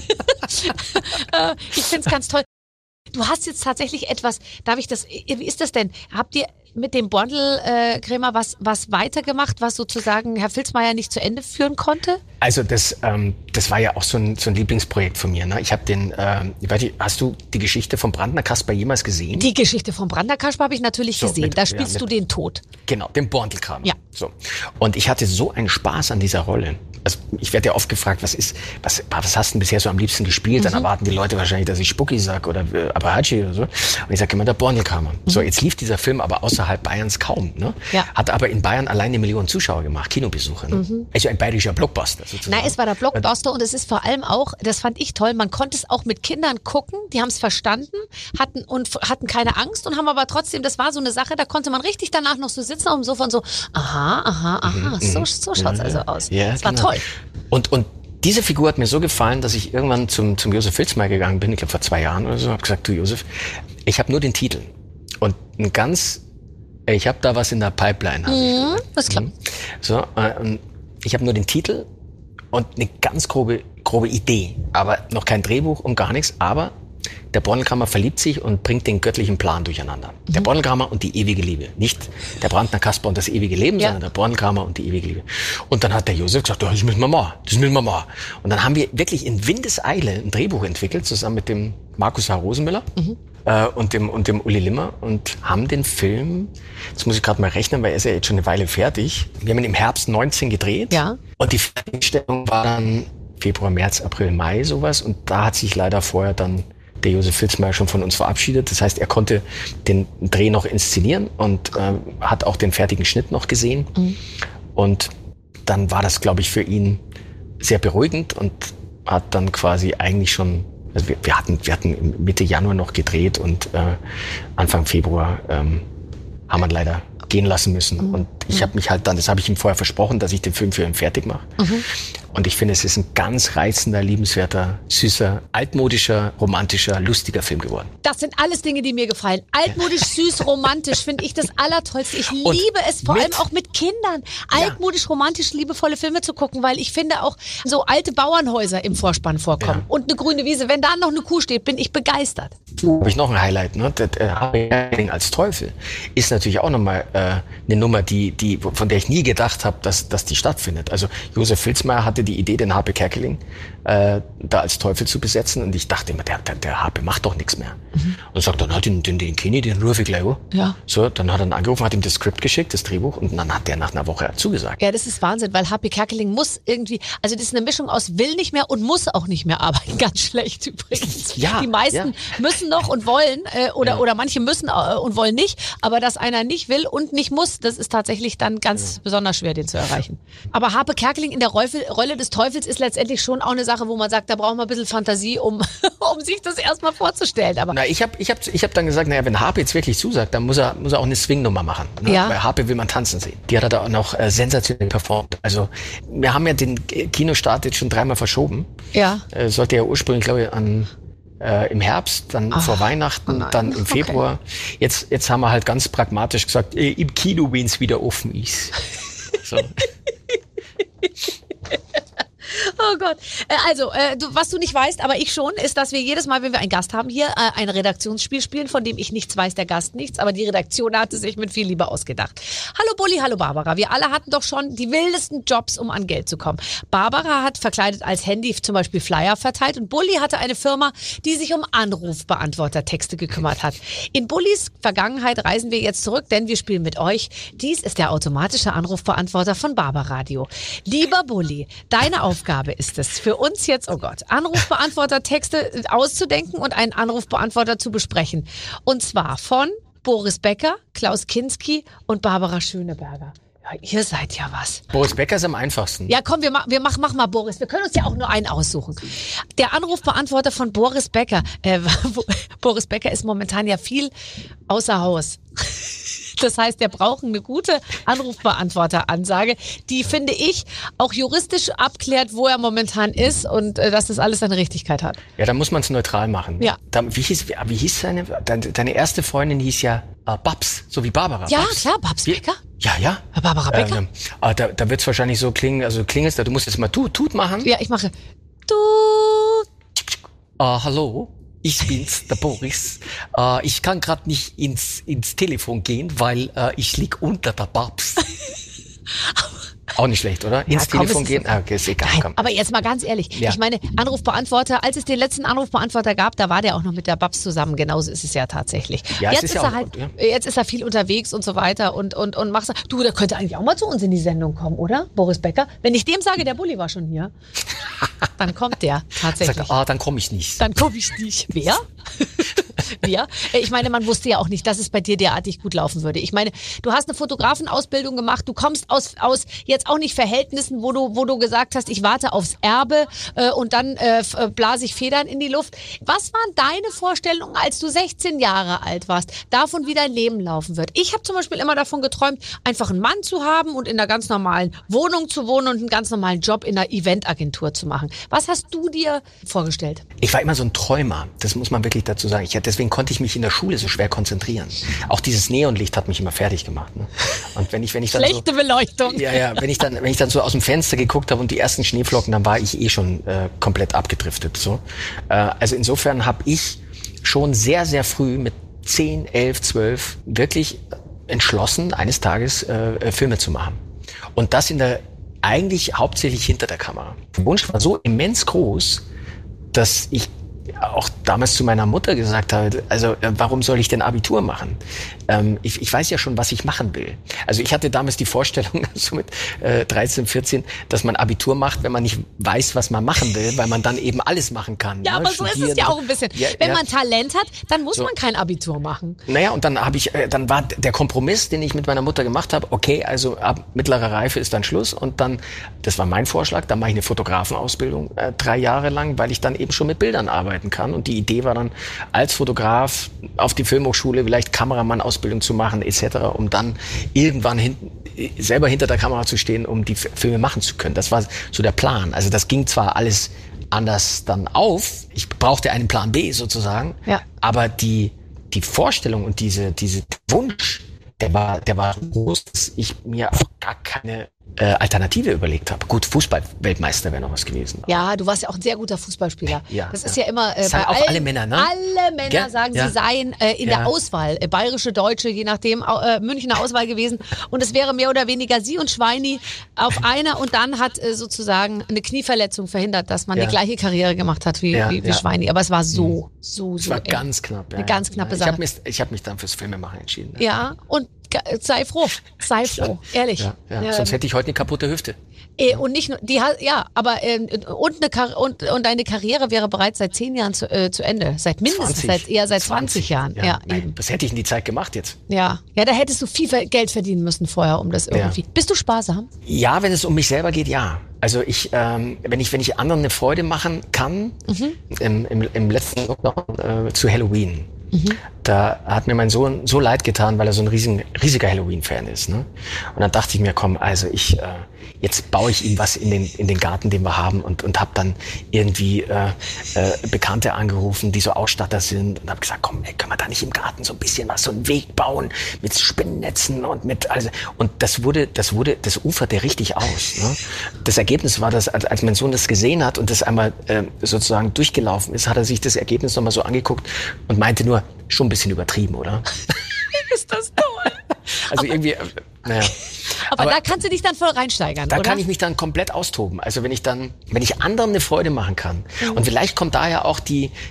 Ich finde es ganz toll. Du hast jetzt tatsächlich etwas, wie ist das denn? Habt ihr mit dem Borndl-Krämer was weitergemacht, was sozusagen Herr Filzmeier nicht zu Ende führen konnte? Also das war ja auch so ein Lieblingsprojekt von mir. Ne? Ich habe hast du die Geschichte vom Brandner Kasper jemals gesehen? Die Geschichte vom Brandner Kasper habe ich natürlich gesehen. Da spielst du den Tod. Genau, den Borndl-Krämer. Ja. So. Und ich hatte so einen Spaß an dieser Rolle. Also ich werde ja oft gefragt, was hast du denn bisher so am liebsten gespielt? Dann erwarten die Leute wahrscheinlich, dass ich Spucki sag oder Apache oder so. Und ich sage immer der Borndl-Krämer. So, jetzt lief dieser Film aber außerhalb Bayerns kaum. Ne? Ja. Hat aber in Bayern allein 1 Million Zuschauer gemacht, Kinobesucher. Ne? Also ein bayerischer Blockbuster sozusagen. Nein, es war der Blockbuster und es ist vor allem auch, das fand ich toll, man konnte es auch mit Kindern gucken, die haben es verstanden, hatten keine Angst und haben aber trotzdem, das war so eine Sache, da konnte man richtig danach noch so sitzen auf dem Sofa und so, so schaut's also aus. Ja, das war toll. Und diese Figur hat mir so gefallen, dass ich irgendwann zum Josef Filzmeier gegangen bin, ich glaube vor 2 Jahren oder so, habe gesagt, du Josef, ich habe nur den Titel und ich habe da was in der Pipeline. Das ist klar. So, ich habe nur den Titel und eine ganz grobe grobe Idee, aber noch kein Drehbuch und gar nichts, aber der Bordelkramer verliebt sich und bringt den göttlichen Plan durcheinander. Der Bordelkramer und die ewige Liebe. Nicht der Brandner Kasper und das ewige Leben, sondern der Bordelkramer und die ewige Liebe. Und dann hat der Josef gesagt, das müssen wir machen. Und dann haben wir wirklich in Windeseile ein Drehbuch entwickelt, zusammen mit dem Markus H. Rosenmüller und dem Uli Limmer und haben den Film, jetzt muss ich gerade mal rechnen, weil er ist ja jetzt schon eine Weile fertig. Wir haben ihn im Herbst 19 gedreht. Ja. Und die Fertigstellung war dann Februar, März, April, Mai sowas. Und da hat sich leider vorher dann der Josef Filzmeier schon von uns verabschiedet. Das heißt, er konnte den Dreh noch inszenieren und hat auch den fertigen Schnitt noch gesehen. Und dann war das, glaube ich, für ihn sehr beruhigend und hat dann quasi eigentlich schon, also wir hatten Mitte Januar noch gedreht und Anfang Februar haben wir leider gehen lassen müssen. Und ich habe mich halt dann, das habe ich ihm vorher versprochen, dass ich den Film für ihn fertig mache. Und ich finde, es ist ein ganz reizender, liebenswerter, süßer, altmodischer, romantischer, lustiger Film geworden. Das sind alles Dinge, die mir gefallen. Altmodisch, süß, romantisch finde ich das Allertollste. Ich liebe es, vor allem auch mit Kindern, altmodisch, romantisch, liebevolle Filme zu gucken, weil ich finde auch so alte Bauernhäuser im Vorspann vorkommen. Und eine grüne Wiese. Wenn da noch eine Kuh steht, bin ich begeistert. Habe ich noch ein Highlight, ne? Der Harry Kerkeling als Teufel ist natürlich auch nochmal eine Nummer, von der ich nie gedacht habe, dass die stattfindet. Also Josef Filzmeier hatte die Idee, den Harpe Kerkeling da als Teufel zu besetzen, und ich dachte immer, der Harpe macht doch nichts mehr. Und sagt dann, den Kenny, den rufe ich gleich an. Ja. So, dann hat er ihn angerufen, hat ihm das Skript geschickt, das Drehbuch, und dann hat der nach einer Woche zugesagt. Ja, das ist Wahnsinn, weil Harpe Kerkeling muss irgendwie, also das ist eine Mischung aus will nicht mehr und muss auch nicht mehr arbeiten. Ganz schlecht übrigens. Ja, die meisten müssen noch und wollen, oder manche müssen und wollen nicht, aber dass einer nicht will und nicht muss, das ist tatsächlich dann ganz besonders schwer, den zu erreichen. Aber Harpe Kerkeling in der Rolle des Teufels ist letztendlich schon auch eine Sache, wo man sagt, da braucht man ein bisschen Fantasie, um sich das erstmal vorzustellen. Aber na, ich hab dann gesagt, naja, wenn Harpe jetzt wirklich zusagt, dann muss er auch eine Swing-Nummer machen. Ne? Ja. Bei Harpe will man tanzen sehen. Die hat er da auch noch sensationell performt. Also wir haben ja den Kinostart jetzt schon 3-mal verschoben. ja. Sollte ja ursprünglich, glaube ich, im Herbst, dann vor Weihnachten, dann im Februar. Okay. Jetzt haben wir halt ganz pragmatisch gesagt, im Kino, wenn es wieder offen ist. So. Oh Gott. Also, was du nicht weißt, aber ich schon, ist, dass wir jedes Mal, wenn wir einen Gast haben hier, ein Redaktionsspiel spielen, von dem ich nichts weiß, der Gast nichts, aber die Redaktion hatte sich mit viel Liebe ausgedacht. Hallo Bulli, hallo Barbara. Wir alle hatten doch schon die wildesten Jobs, um an Geld zu kommen. Barbara hat verkleidet als Handy zum Beispiel Flyer verteilt und Bulli hatte eine Firma, die sich um Anrufbeantwortertexte gekümmert hat. In Bullis Vergangenheit reisen wir jetzt zurück, denn wir spielen mit euch. Dies ist der automatische Anrufbeantworter von Barbaradio. Lieber Bulli, deine Aufgabe ist es für uns jetzt, oh Gott, Anrufbeantworter-Texte auszudenken und einen Anrufbeantworter zu besprechen. Und zwar von Boris Becker, Klaus Kinski und Barbara Schöneberger. Ja, ihr seid ja was. Boris Becker ist am einfachsten. Ja, komm, mach mal Boris. Wir können uns ja auch nur einen aussuchen. Der Anrufbeantworter von Boris Becker. Boris Becker ist momentan ja viel außer Haus. Das heißt, er braucht eine gute Anrufbeantworteransage, die, finde ich, auch juristisch abklärt, wo er momentan ist und dass das alles seine Richtigkeit hat. Ja, da muss man es neutral machen. Ja. Wie hieß deine erste Freundin hieß ja Babs, so wie Barbara. Ja, Babs. klar, Babs Becker. Ja. Barbara Becker. Da wird es wahrscheinlich so klingen, also klingelst du musst jetzt mal tut machen. Ja, ich mache hallo. Ich bin's, der Boris. Ich kann gerade nicht ins Telefon gehen, weil ich lieg unter der Babs. Auch nicht schlecht, oder? Ins Telefon gehen? Okay, ist egal. Nein, aber jetzt mal ganz ehrlich. Ja. Ich meine, Anrufbeantworter, als es den letzten Anrufbeantworter gab, da war der auch noch mit der Babs zusammen. Genauso ist es ja tatsächlich. Ja, jetzt ist er viel unterwegs und so weiter und machst du, der könnte eigentlich auch mal zu uns in die Sendung kommen, oder? Boris Becker. Wenn ich dem sage, der Bulli war schon hier, dann kommt der tatsächlich. Dann komme ich nicht. Dann komme ich nicht. Wer? Wer? Ich meine, man wusste ja auch nicht, dass es bei dir derartig gut laufen würde. Ich meine, du hast eine Fotografenausbildung gemacht, du kommst aus jetzt auch nicht Verhältnissen, wo du gesagt hast, ich warte aufs Erbe und dann blase ich Federn in die Luft. Was waren deine Vorstellungen, als du 16 Jahre alt warst, davon, wie dein Leben laufen wird? Ich habe zum Beispiel immer davon geträumt, einfach einen Mann zu haben und in einer ganz normalen Wohnung zu wohnen und einen ganz normalen Job in einer Eventagentur zu machen. Was hast du dir vorgestellt? Ich war immer so ein Träumer, das muss man wirklich dazu sagen. Deswegen deswegen konnte ich mich in der Schule so schwer konzentrieren. Auch dieses Neonlicht hat mich immer fertig gemacht. Ne? Und wenn ich dann schlechte Beleuchtung. Ja, wenn ich dann so aus dem Fenster geguckt habe und die ersten Schneeflocken, dann war ich schon komplett abgedriftet. So. Also insofern habe ich schon sehr, sehr früh mit 10, 11, 12 wirklich entschlossen, eines Tages Filme zu machen. Und das eigentlich hauptsächlich hinter der Kamera. Der Wunsch war so immens groß, dass ich auch damals zu meiner Mutter gesagt habe, also warum soll ich denn Abitur machen? Ich weiß ja schon, was ich machen will. Also ich hatte damals die Vorstellung, so mit 13, 14, dass man Abitur macht, wenn man nicht weiß, was man machen will, weil man dann eben alles machen kann. Ja, ne? aber so ist es ja auch ein bisschen. Ja, wenn man Talent hat, dann muss man kein Abitur machen. Naja, und dann war der Kompromiss, den ich mit meiner Mutter gemacht habe, okay, also ab mittlerer Reife ist dann Schluss und dann, das war mein Vorschlag, dann mache ich eine Fotografenausbildung 3 Jahre lang, weil ich dann eben schon mit Bildern arbeiten kann. Und die Idee war dann, als Fotograf auf die Filmhochschule vielleicht Kameramannsausbildung zu machen etc., um dann irgendwann selber hinter der Kamera zu stehen, um die Filme machen zu können. Das war so der Plan. Also das ging zwar alles anders dann auf, ich brauchte einen Plan B sozusagen, aber die Vorstellung und diese Wunsch, der war so groß, dass ich mir auch gar keine Alternative überlegt habe. Gut, Fußball-Weltmeister wäre noch was gewesen. Ja, du warst ja auch ein sehr guter Fußballspieler. Ja, das ist ja immer bei auch alle Männer, ne? Alle Männer sagen, sie seien in der Auswahl, bayerische, deutsche, je nachdem, Münchner Auswahl gewesen. Und es wäre mehr oder weniger sie und Schweini auf einer und dann hat sozusagen eine Knieverletzung verhindert, dass man die gleiche Karriere gemacht hat wie Schweini. Aber es war so es war ganz knapp. Eine ganz knappe Sache. Ich hab mich dann fürs Filmemachen entschieden. Ne? Ja, und sei froh, ehrlich. Ja. Sonst hätte ich heute eine kaputte Hüfte. Und nicht nur, und deine Karriere wäre bereits seit 10 Jahren zu Ende. Seit mindestens, 20 Jahren. Ja, eben. Das hätte ich in die Zeit gemacht jetzt. Ja, da hättest du viel Geld verdienen müssen vorher, um das irgendwie. Bist du sparsam? Ja, wenn es um mich selber geht, ja. Also wenn ich anderen eine Freude machen kann, im letzten Lockdown zu Halloween. Da hat mir mein Sohn so leid getan, weil er so ein riesiger Halloween-Fan ist. Ne? Und dann dachte ich mir, komm, also jetzt baue ich ihm was in den Garten, den wir haben und habe dann irgendwie Bekannte angerufen, die so Ausstatter sind und habe gesagt, komm, können wir da nicht im Garten so ein bisschen was, so einen Weg bauen mit Spinnennetzen und und das uferte richtig aus. Ne? Das Ergebnis war, dass als mein Sohn das gesehen hat und das einmal sozusagen durchgelaufen ist, hat er sich das Ergebnis nochmal so angeguckt und meinte nur, schon ein bisschen übertrieben, oder? Ist das toll. Also irgendwie, naja. Aber da kannst du dich dann voll reinsteigern, da oder? Da kann ich mich dann komplett austoben. Also wenn ich anderen eine Freude machen kann. Und vielleicht kommt daher auch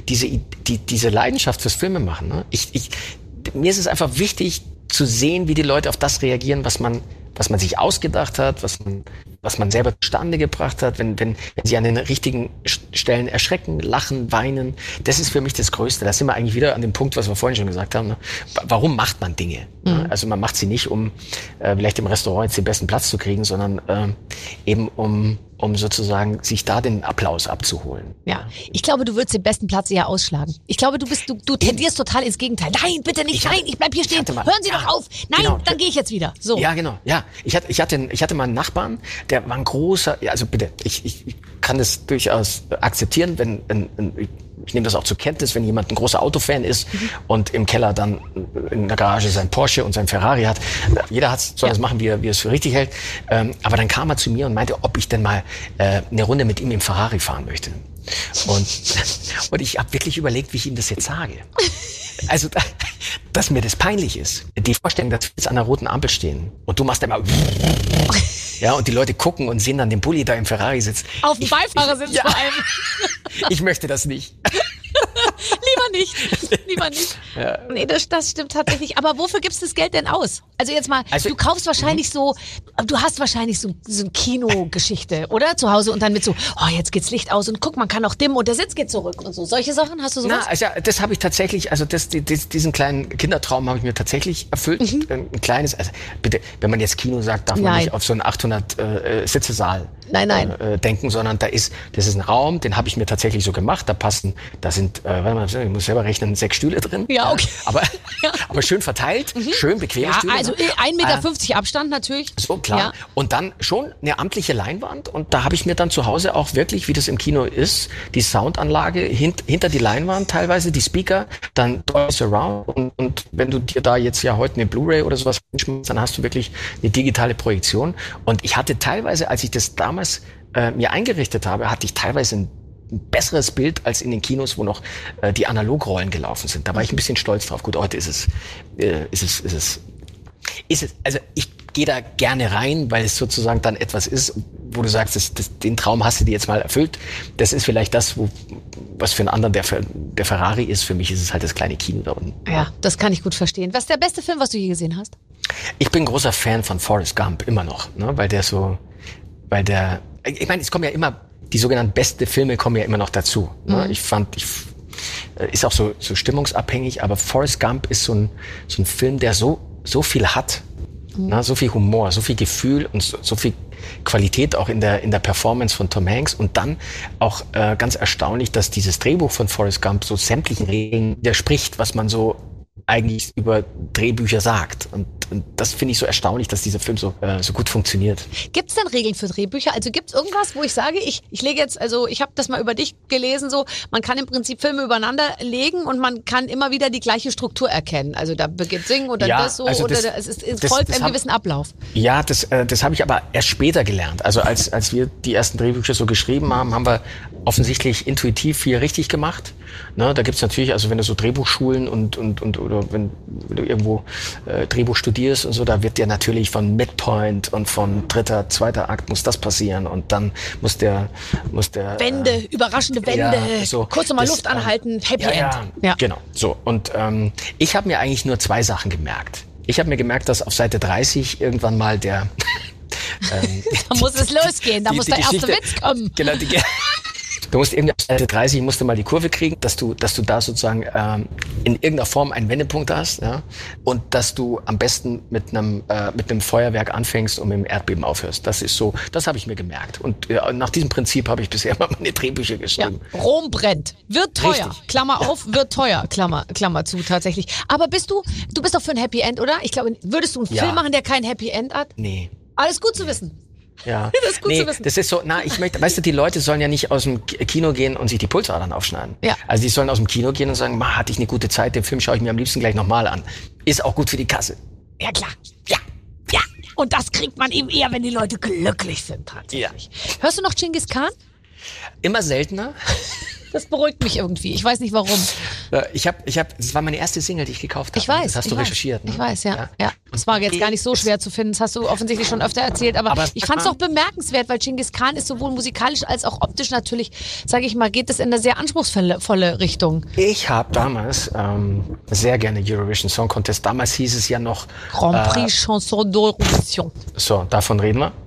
diese Leidenschaft fürs Filmemachen. Ne? Mir ist es einfach wichtig zu sehen, wie die Leute auf das reagieren, was man sich ausgedacht hat, was man selber zustande gebracht hat, wenn sie an den richtigen Stellen erschrecken, lachen, weinen. Das ist für mich das Größte. Da sind wir eigentlich wieder an dem Punkt, was wir vorhin schon gesagt haben. Ne? Warum macht man Dinge? Mhm. Also man macht sie nicht, um vielleicht im Restaurant jetzt den besten Platz zu kriegen, sondern eben um sozusagen sich da den Applaus abzuholen. Ja, ich glaube, du würdest den besten Platz eher ausschlagen. Ich glaube, du tendierst total ins Gegenteil. Nein, bitte nicht, ich bleib hier stehen. Hören Sie doch auf. Nein, genau. Dann gehe ich jetzt wieder. So. Ja, genau. Ja, ich hatte mal einen Nachbarn, der war ein großer, also bitte, ich kann das durchaus akzeptieren, wenn ich nehme das auch zur Kenntnis, wenn jemand ein großer Autofan ist und im Keller dann in der Garage sein Porsche und sein Ferrari hat. Jeder soll das machen, wie er es für richtig hält. Aber dann kam er zu mir und meinte, ob ich denn mal eine Runde mit ihm im Ferrari fahren möchte. Und ich habe wirklich überlegt, wie ich ihm das jetzt sage. Also, dass mir das peinlich ist. Die Vorstellung, dass wir jetzt an der roten Ampel stehen und du machst immer ja, und die Leute gucken und sehen dann den Bulli da im Ferrari sitzt. Auf dem Beifahrersitz vor allem. Ich möchte das nicht. Lieber nicht. Ja. Nee, das stimmt tatsächlich. Aber wofür gibst du das Geld denn aus? Also jetzt mal, du kaufst wahrscheinlich du hast wahrscheinlich so eine Kinogeschichte, oder? Zu Hause und dann mit so, jetzt geht's Licht aus und guck, man kann auch dimmen und der Sitz geht zurück und so. Solche Sachen, hast du sowas? Also das habe ich tatsächlich, also diesen kleinen Kindertraum habe ich mir tatsächlich erfüllt. Ein kleines, also bitte, wenn man jetzt Kino sagt, darf man nicht auf so einen 800 Sitze-Saal denken, sondern das ist ein Raum, den habe ich mir tatsächlich so gemacht. Da sind, ich muss selber rechnen, 6 Stühle drin. Ja, okay. Aber schön verteilt, schön bequeme Stühle. Also Also 1,50 Meter Abstand natürlich. So, klar. Ja. Und dann schon eine amtliche Leinwand. Und da habe ich mir dann zu Hause auch wirklich, wie das im Kino ist, die Soundanlage hinter die Leinwand teilweise, die Speaker, dann Dolby Surround. Und wenn du dir da jetzt ja heute eine Blu-ray oder sowas hinschmeißt, dann hast du wirklich eine digitale Projektion. Und ich hatte teilweise, als ich das damals mir eingerichtet habe, hatte ich teilweise ein besseres Bild als in den Kinos, wo noch die Analogrollen gelaufen sind. Da war ich ein bisschen stolz drauf. Gut, heute ist es. Also ich gehe da gerne rein, weil es sozusagen dann etwas ist, wo du sagst, den Traum hast du dir jetzt mal erfüllt. Das ist vielleicht das, was für einen anderen der Ferrari ist. Für mich ist es halt das kleine Kino da unten. Ja, das kann ich gut verstehen. Was ist der beste Film, was du je gesehen hast? Ich bin großer Fan von Forrest Gump, immer noch, ne? Ich meine, es kommen ja immer, die sogenannten beste Filme kommen ja immer noch dazu. Ne? Ist auch so stimmungsabhängig, aber Forrest Gump ist so ein Film, der so viel hat, ne? So viel Humor, so viel Gefühl und so viel Qualität auch in der Performance von Tom Hanks und dann auch ganz erstaunlich, dass dieses Drehbuch von Forrest Gump so sämtlichen Regeln widerspricht, was man so eigentlich über Drehbücher sagt. Und das finde ich so erstaunlich, dass dieser Film so gut funktioniert. Gibt es denn Regeln für Drehbücher? Also gibt es irgendwas, wo ich sage, ich lege jetzt, also ich habe das mal über dich gelesen, so man kann im Prinzip Filme übereinander legen und man kann immer wieder die gleiche Struktur erkennen. Also da beginnt Singen oder das so oder es folgt einem gewissen Ablauf. Ja, das habe ich aber erst später gelernt. Also als wir die ersten Drehbücher so geschrieben haben, haben wir offensichtlich intuitiv viel richtig gemacht. Ne, da gibt's natürlich, also wenn du so Drehbuchschulen oder wenn du irgendwo Drehbuch studierst und so, da wird dir natürlich von Midpoint und von dritter, zweiter Akt muss das passieren und dann muss der Wende, überraschende Wende, ja, so, kurz mal Luft anhalten, Happy End. Ja, genau. So und ich habe mir eigentlich nur 2 Sachen gemerkt. Ich habe mir gemerkt, dass auf Seite 30 irgendwann mal der da muss es losgehen, da muss der erste Witz kommen. Genau, du musst irgendwie auf Seite 30 musst du mal die Kurve kriegen, dass du da sozusagen in irgendeiner Form einen Wendepunkt hast, ja, und dass du am besten mit einem Feuerwerk anfängst und mit dem Erdbeben aufhörst. Das ist so, das habe ich mir gemerkt. Und nach diesem Prinzip habe ich bisher mal meine Drehbücher geschrieben. Ja, Rom brennt, wird teuer. Richtig. Klammer auf, wird teuer. Klammer zu tatsächlich. Aber bist du bist doch für ein Happy End, oder? Ich glaube, würdest du einen Film machen, der kein Happy End hat? Nee. Alles gut zu wissen. Ja. Das ist gut zu wissen. Das ist so, weißt du, die Leute sollen ja nicht aus dem Kino gehen und sich die Pulsadern aufschneiden. Ja. Also die sollen aus dem Kino gehen und sagen, hatte ich eine gute Zeit, den Film schaue ich mir am liebsten gleich nochmal an. Ist auch gut für die Kasse. Ja, klar. Ja. Und das kriegt man eben eher, wenn die Leute glücklich sind, tatsächlich. Ja. Hörst du noch Genghis Khan? Immer seltener. Das beruhigt mich irgendwie. Ich weiß nicht warum. Das war meine erste Single, die ich gekauft habe. Ich weiß. Das hast du recherchiert. Ne? Ich weiß, ja. Das war jetzt gar nicht so schwer zu finden. Das hast du offensichtlich schon öfter erzählt. Aber ich fand es doch bemerkenswert, weil Genghis Khan ist sowohl musikalisch als auch optisch natürlich, sage ich mal, geht es in eine sehr anspruchsvolle Richtung. Ich habe damals sehr gerne Eurovision Song Contest. Damals hieß es ja noch Grand Prix Chanson d'Eurovision. So, davon reden wir.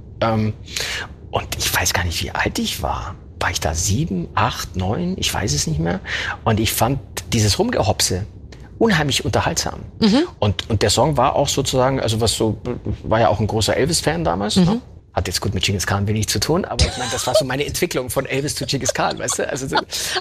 Und ich weiß gar nicht, wie alt ich war. War ich da 7, 8, 9? Ich weiß es nicht mehr. Und ich fand dieses Rumgehopse unheimlich unterhaltsam. Mhm. Und der Song war auch sozusagen, also war ja auch ein großer Elvis-Fan damals. Ne? Hat jetzt gut mit Genghis Khan wenig zu tun, aber ich meine, das war so meine Entwicklung von Elvis zu Genghis Khan, weißt du? Also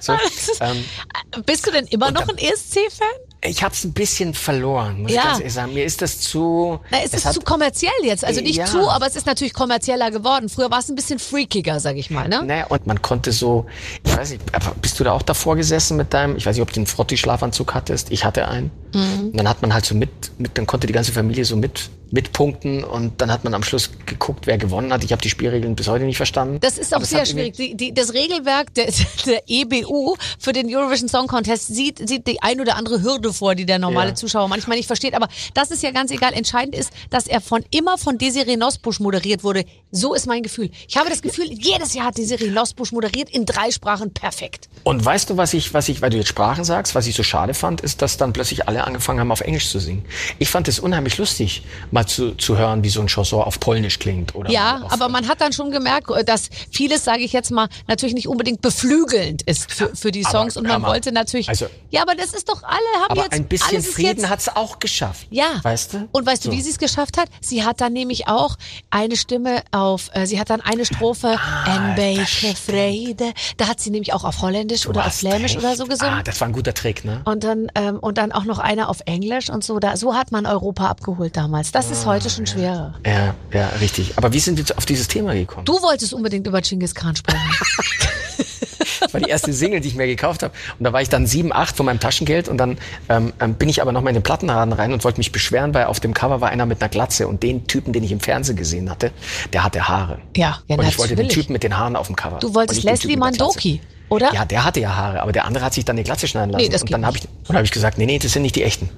bist du denn immer noch ein ESC-Fan? Ich hab's ein bisschen verloren, muss ich ganz ehrlich sagen. Mir ist das zu... Es ist zu kommerziell jetzt. Also nicht zu, aber es ist natürlich kommerzieller geworden. Früher war es ein bisschen freakiger, sag ich mal, ne? Naja, und man konnte so... Ich weiß nicht, aber bist du da auch davor gesessen mit deinem... Ich weiß nicht, ob du einen Frotti-Schlafanzug hattest. Ich hatte einen. Mhm. Und dann hat man halt so dann konnte die ganze Familie so mitpunkten und dann hat man am Schluss geguckt, wer gewonnen hat. Ich habe die Spielregeln bis heute nicht verstanden. Das ist auch sehr schwierig. Das Regelwerk der EBU für den Eurovision Song Contest sieht die ein oder andere Hürde vor, die der normale Zuschauer manchmal nicht versteht. Aber das ist ja ganz egal. Entscheidend ist, dass er immer von Desiree Nosbusch moderiert wurde. So ist mein Gefühl. Ich habe das Gefühl, jedes Jahr hat Desiree Nosbusch moderiert in 3 Sprachen perfekt. Und weißt du, was ich, weil du jetzt Sprachen sagst, was ich so schade fand, ist, dass dann plötzlich alle angefangen haben, auf Englisch zu singen. Ich fand es unheimlich lustig, mal zu hören, wie so ein Chanson auf Polnisch klingt. Oder aber man hat dann schon gemerkt, dass vieles, sage ich jetzt mal, natürlich nicht unbedingt beflügelnd ist für die Songs. Und man wollte natürlich... aber das ist doch, alle haben aber jetzt... ein bisschen Frieden hat es auch geschafft. Ja. Weißt du? Und weißt du, wie sie es geschafft hat? Sie hat dann nämlich auch eine Stimme sie hat dann eine Strophe, Ein beetje Freude. Da hat sie nämlich auch auf Holländisch oder auf Flämisch oder so gesungen. Das war ein guter Trick, ne? Und dann auch noch einer auf Englisch und so. So hat man Europa abgeholt damals. Das ist heute schon schwerer. Ja, richtig. Aber wie sind wir auf dieses Thema gekommen? Du wolltest unbedingt über Genghis Khan sprechen. Das war die erste Single, die ich mir gekauft habe. Und da war ich dann 7, 8 von meinem Taschengeld. Und dann bin ich aber noch mal in den Plattenladen rein und wollte mich beschweren, weil auf dem Cover war einer mit einer Glatze. Und den Typen, den ich im Fernsehen gesehen hatte, der hatte Haare. Ja, und ich wollte den Typen mit den Haaren auf dem Cover. Du wolltest Leslie Mandoki, oder? Ja, der hatte ja Haare. Aber der andere hat sich dann die Glatze schneiden lassen. Nee, das und dann habe ich gesagt, nee, das sind nicht die echten.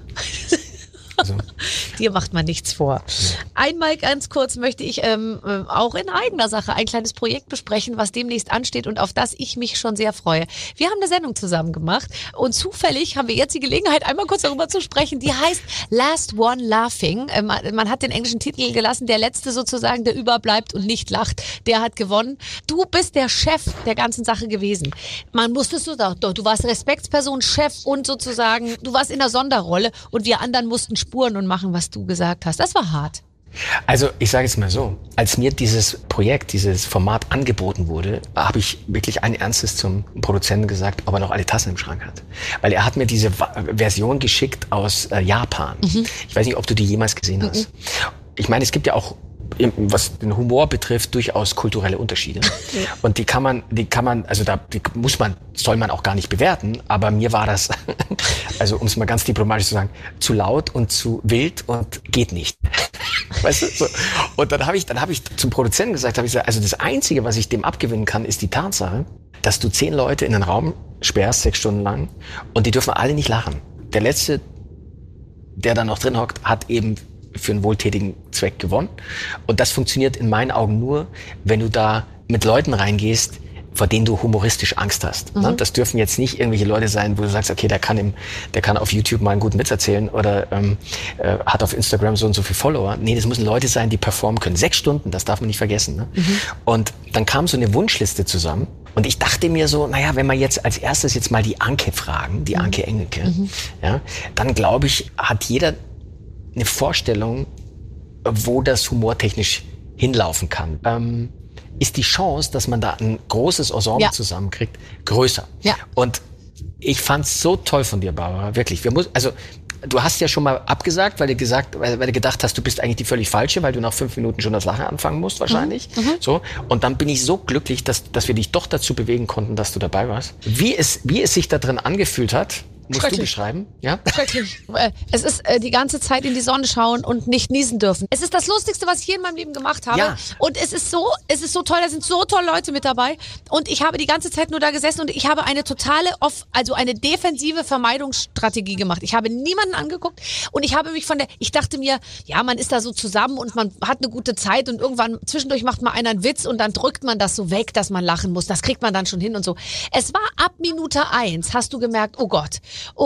Also. Dir macht man nichts vor. Einmal ganz kurz möchte ich auch in eigener Sache ein kleines Projekt besprechen, was demnächst ansteht und auf das ich mich schon sehr freue. Wir haben eine Sendung zusammen gemacht und zufällig haben wir jetzt die Gelegenheit, einmal kurz darüber zu sprechen. Die heißt Last One Laughing. Man hat den englischen Titel gelassen, der Letzte sozusagen, der überbleibt und nicht lacht, der hat gewonnen. Du bist der Chef der ganzen Sache gewesen. Man musstest du warst Respektsperson, Chef und sozusagen, du warst in der Sonderrolle und wir anderen mussten Spuren und machen, was du gesagt hast. Das war hart. Also ich sage es mal so, als mir dieses Projekt, dieses Format angeboten wurde, habe ich wirklich ein Ernstes zum Produzenten gesagt, ob er noch alle Tassen im Schrank hat. Weil er hat mir diese Version geschickt aus Japan. Ich weiß nicht, ob du die jemals gesehen hast. Ich meine, es gibt ja auch, was den Humor betrifft, durchaus kulturelle Unterschiede. Und die kann man, also soll man auch gar nicht bewerten, aber mir war das, also um es mal ganz diplomatisch zu sagen, zu laut und zu wild und geht nicht. Weißt du? So. Und dann habe ich zum Produzenten gesagt, also das Einzige, was ich dem abgewinnen kann, ist die Tatsache, dass du 10 Leute in einen Raum sperrst, 6 Stunden lang, und die dürfen alle nicht lachen. Der Letzte, der da noch drin hockt, hat eben für einen wohltätigen Zweck gewonnen. Und das funktioniert in meinen Augen nur, wenn du da mit Leuten reingehst, vor denen du humoristisch Angst hast. Ne? Das dürfen jetzt nicht irgendwelche Leute sein, wo du sagst, okay, der kann auf YouTube mal einen guten Witz erzählen oder hat auf Instagram so und so viele Follower. Nee, das müssen Leute sein, die performen können. 6 Stunden, das darf man nicht vergessen. Ne? Und dann kam so eine Wunschliste zusammen. Und ich dachte mir so, naja, wenn wir jetzt als erstes jetzt mal die Anke fragen, die Anke Engelke, ja, dann glaube ich, hat jeder eine Vorstellung, wo das humortechnisch hinlaufen kann. Ist die Chance, dass man da ein großes Ensemble zusammenkriegt, größer. Ja. Und ich fand's so toll von dir, Barbara, wirklich. Du hast ja schon mal abgesagt, weil du gedacht hast, du bist eigentlich die völlig falsche, weil du nach 5 Minuten schon das Lachen anfangen musst, wahrscheinlich. So. Und dann bin ich so glücklich, dass wir dich doch dazu bewegen konnten, dass du dabei warst. Wie es sich da drin angefühlt hat, musst du beschreiben? Ja? Schrecklich. Es ist die ganze Zeit in die Sonne schauen und nicht niesen dürfen. Es ist das Lustigste, was ich je in meinem Leben gemacht habe. Ja. Und es ist so toll, da sind so tolle Leute mit dabei. Und ich habe die ganze Zeit nur da gesessen und ich habe eine eine defensive Vermeidungsstrategie gemacht. Ich habe niemanden angeguckt und ich dachte mir, ja, man ist da so zusammen und man hat eine gute Zeit und irgendwann zwischendurch macht mal einer einen Witz und dann drückt man das so weg, dass man lachen muss. Das kriegt man dann schon hin und so. Es war ab Minute 1, hast du gemerkt, oh Gott,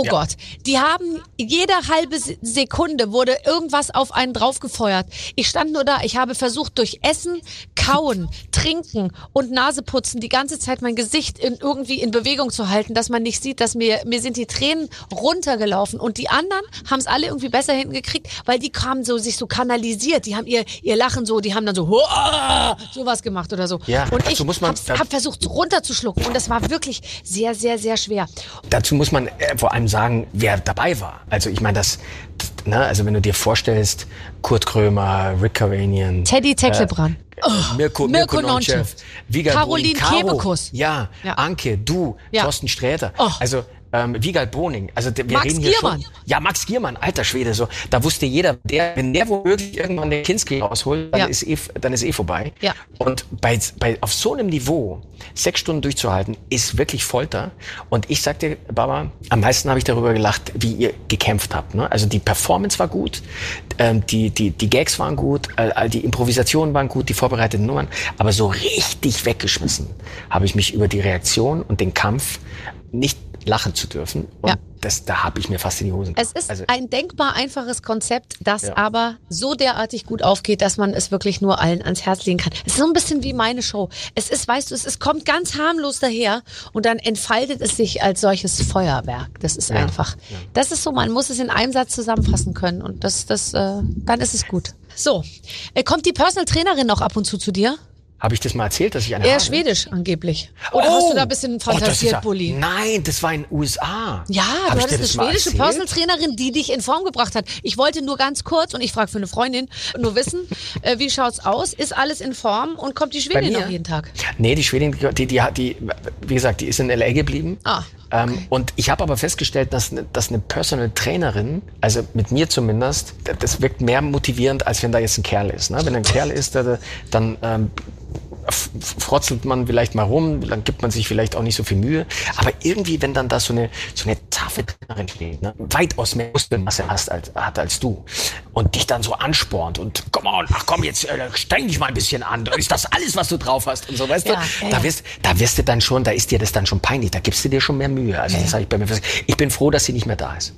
die haben jede halbe Sekunde wurde irgendwas auf einen draufgefeuert. Ich stand nur da, ich habe versucht durch Essen, Kauen, Trinken und Naseputzen die ganze Zeit mein Gesicht irgendwie in Bewegung zu halten, dass man nicht sieht, dass mir sind die Tränen runtergelaufen und die anderen haben es alle irgendwie besser hingekriegt, weil die kamen sich so kanalisiert, die haben ihr Lachen so, die haben dann so sowas gemacht oder so. Ja, und ich habe versucht runterzuschlucken und das war wirklich sehr, sehr, sehr schwer. Dazu muss man vor allem sagen, wer dabei war. Also ich meine, also wenn du dir vorstellst, Kurt Krömer, Rick Cavanian, Teddy Tecklebrand, Mirko Nonchev, Caroline Kebekus, Anke, du, Thorsten Sträter, also Wiegald Boning, also wir Max reden hier Giermann. schon. Ja, Max Giermann, alter Schwede, so. Da wusste jeder, wenn der womöglich irgendwann den Kinski rausholt, dann ist vorbei. Ja. Und auf so einem Niveau 6 Stunden durchzuhalten, ist wirklich Folter. Und ich sag dir, Baba, am meisten habe ich darüber gelacht, wie ihr gekämpft habt. Ne? Also die Performance war gut, die Gags waren gut, die Improvisationen waren gut, die vorbereiteten Nummern, aber so richtig weggeschmissen habe ich mich über die Reaktion und den Kampf, nicht lachen zu dürfen. Und da habe ich mir fast in die Hosen. Es ist ein denkbar einfaches Konzept, das aber so derartig gut aufgeht, dass man es wirklich nur allen ans Herz legen kann. Es ist so ein bisschen wie meine Show. Es ist, weißt du, es kommt ganz harmlos daher und dann entfaltet es sich als solches Feuerwerk. Das ist einfach. Ja. Das ist so, man muss es in einem Satz zusammenfassen können und dann ist es gut. So, kommt die Personal Trainerin noch ab und zu dir? Habe ich das mal erzählt, dass ich eine Er habe? ist schwedisch angeblich. Oder hast du da ein bisschen fantasiert, Bulli? Nein, das war in den USA. Ja, Hab du ich hattest dir eine das mal schwedische erzählt? Personal Trainerin, die dich in Form gebracht hat. Ich wollte nur ganz kurz, und ich frage für eine Freundin, nur wissen, wie schaut's aus? Ist alles in Form und kommt die Schwedin mir? noch jeden Tag? Nee, die Schwedin, die, wie gesagt, die ist in L.A. geblieben. Okay. Und ich habe aber festgestellt, dass eine Personal Trainerin, also mit mir zumindest, das wirkt mehr motivierend, als wenn da jetzt ein Kerl ist. Ne? Wenn ein Kerl ist, dann frotzelt man vielleicht mal rum, dann gibt man sich vielleicht auch nicht so viel Mühe. Aber irgendwie, wenn dann da so eine taffe Trainerin steht, ne, weitaus mehr Muskelmasse hat als du und dich dann so anspornt und komm jetzt, streng dich mal ein bisschen an, ist das alles, was du drauf hast und so, weißt du? Da wirst du dann schon, da ist dir das dann schon peinlich, da gibst du dir schon mehr Mühe. Also das habe ich bei mir. Ich bin froh, dass sie nicht mehr da ist.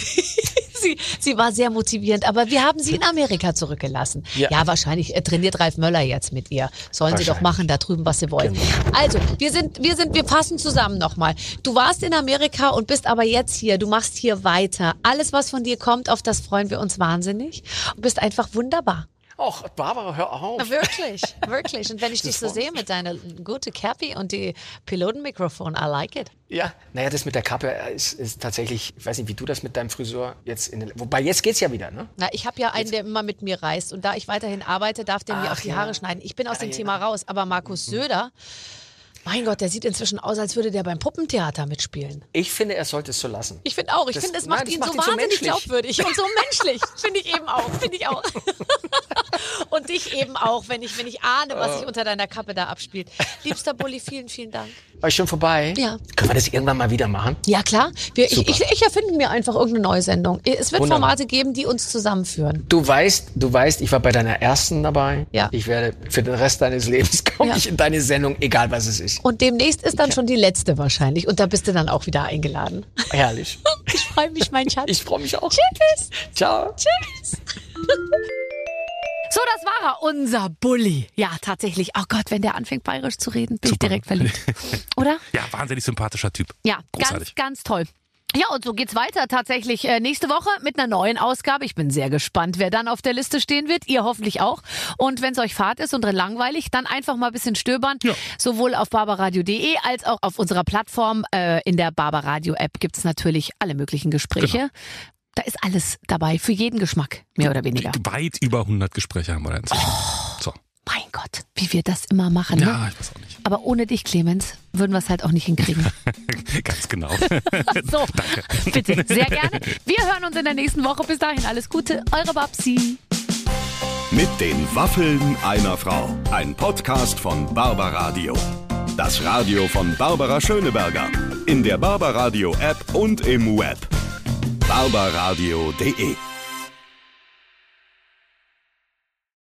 Sie war sehr motivierend, aber wir haben sie in Amerika zurückgelassen. Ja, wahrscheinlich trainiert Ralf Möller jetzt mit ihr. Sollen sie doch machen da drüben, was sie wollen. Genau. Also, wir fassen zusammen nochmal. Du warst in Amerika und bist aber jetzt hier. Du machst hier weiter. Alles, was von dir kommt, auf das freuen wir uns wahnsinnig. Du bist einfach wunderbar. Och, Barbara, hör auf. Na, wirklich, wirklich. Und wenn ich dich so sehe mit deiner gute Cappy und die Pilotenmikrofon, I like it. Ja, naja, das mit der Kappe ist tatsächlich, ich weiß nicht, wie du das mit deinem Friseur jetzt wobei jetzt geht's ja wieder, ne? Na, ich habe ja einen, der immer mit mir reist und da ich weiterhin arbeite, darf der mir auch die Haare schneiden. Ich bin aus dem Thema raus, aber Markus Söder, mein Gott, der sieht inzwischen aus, als würde der beim Puppentheater mitspielen. Ich finde, er sollte es so lassen. Ich finde auch. Ich finde, es macht ihn so wahnsinnig glaubwürdig und so menschlich. Finde ich eben auch. Finde ich auch. Und dich eben auch, wenn ich ahne, was sich unter deiner Kappe da abspielt. Liebster Bulli, vielen, vielen Dank. War ich schon vorbei? Ja. Können wir das irgendwann mal wieder machen? Ja, klar. Ich erfinde mir einfach irgendeine neue Sendung. Es wird Wunderbar. Formate geben, die uns zusammenführen. Du weißt, ich war bei deiner ersten dabei. Ja. Ich werde für den Rest deines Lebens komme ich in deine Sendung, egal was es ist. Und demnächst ist dann schon die letzte wahrscheinlich. Und da bist du dann auch wieder eingeladen. Herrlich. Ich freue mich, mein Schatz. Ich freue mich auch. Tschüss. Ciao. Tschüss. So, das war er, unser Bulli. Ja, tatsächlich. Oh Gott, wenn der anfängt bayerisch zu reden, bin ich direkt verliebt. Oder? Ja, wahnsinnig sympathischer Typ. Ja, großartig. Ganz toll. Ja, und so geht's weiter tatsächlich nächste Woche mit einer neuen Ausgabe. Ich bin sehr gespannt, wer dann auf der Liste stehen wird. Ihr hoffentlich auch. Und wenn es euch fad ist und langweilig, dann einfach mal ein bisschen stöbern. Ja. Sowohl auf barbaradio.de als auch auf unserer Plattform. In der Barbaradio-App gibt's natürlich alle möglichen Gespräche. Genau. Da ist alles dabei, für jeden Geschmack, mehr oder weniger. Weit über 100 Gespräche haben wir da inzwischen. So. Mein Gott, wie wir das immer machen. Ja, ne? Ich weiß auch nicht. Aber ohne dich, Clemens, würden wir es halt auch nicht hinkriegen. Ganz genau. So, danke. Bitte, sehr gerne. Wir hören uns in der nächsten Woche. Bis dahin, alles Gute. Eure Babsi. Mit den Waffeln einer Frau. Ein Podcast von Barbaradio. Das Radio von Barbara Schöneberger. In der Barbaradio App und im Web. barbaradio.de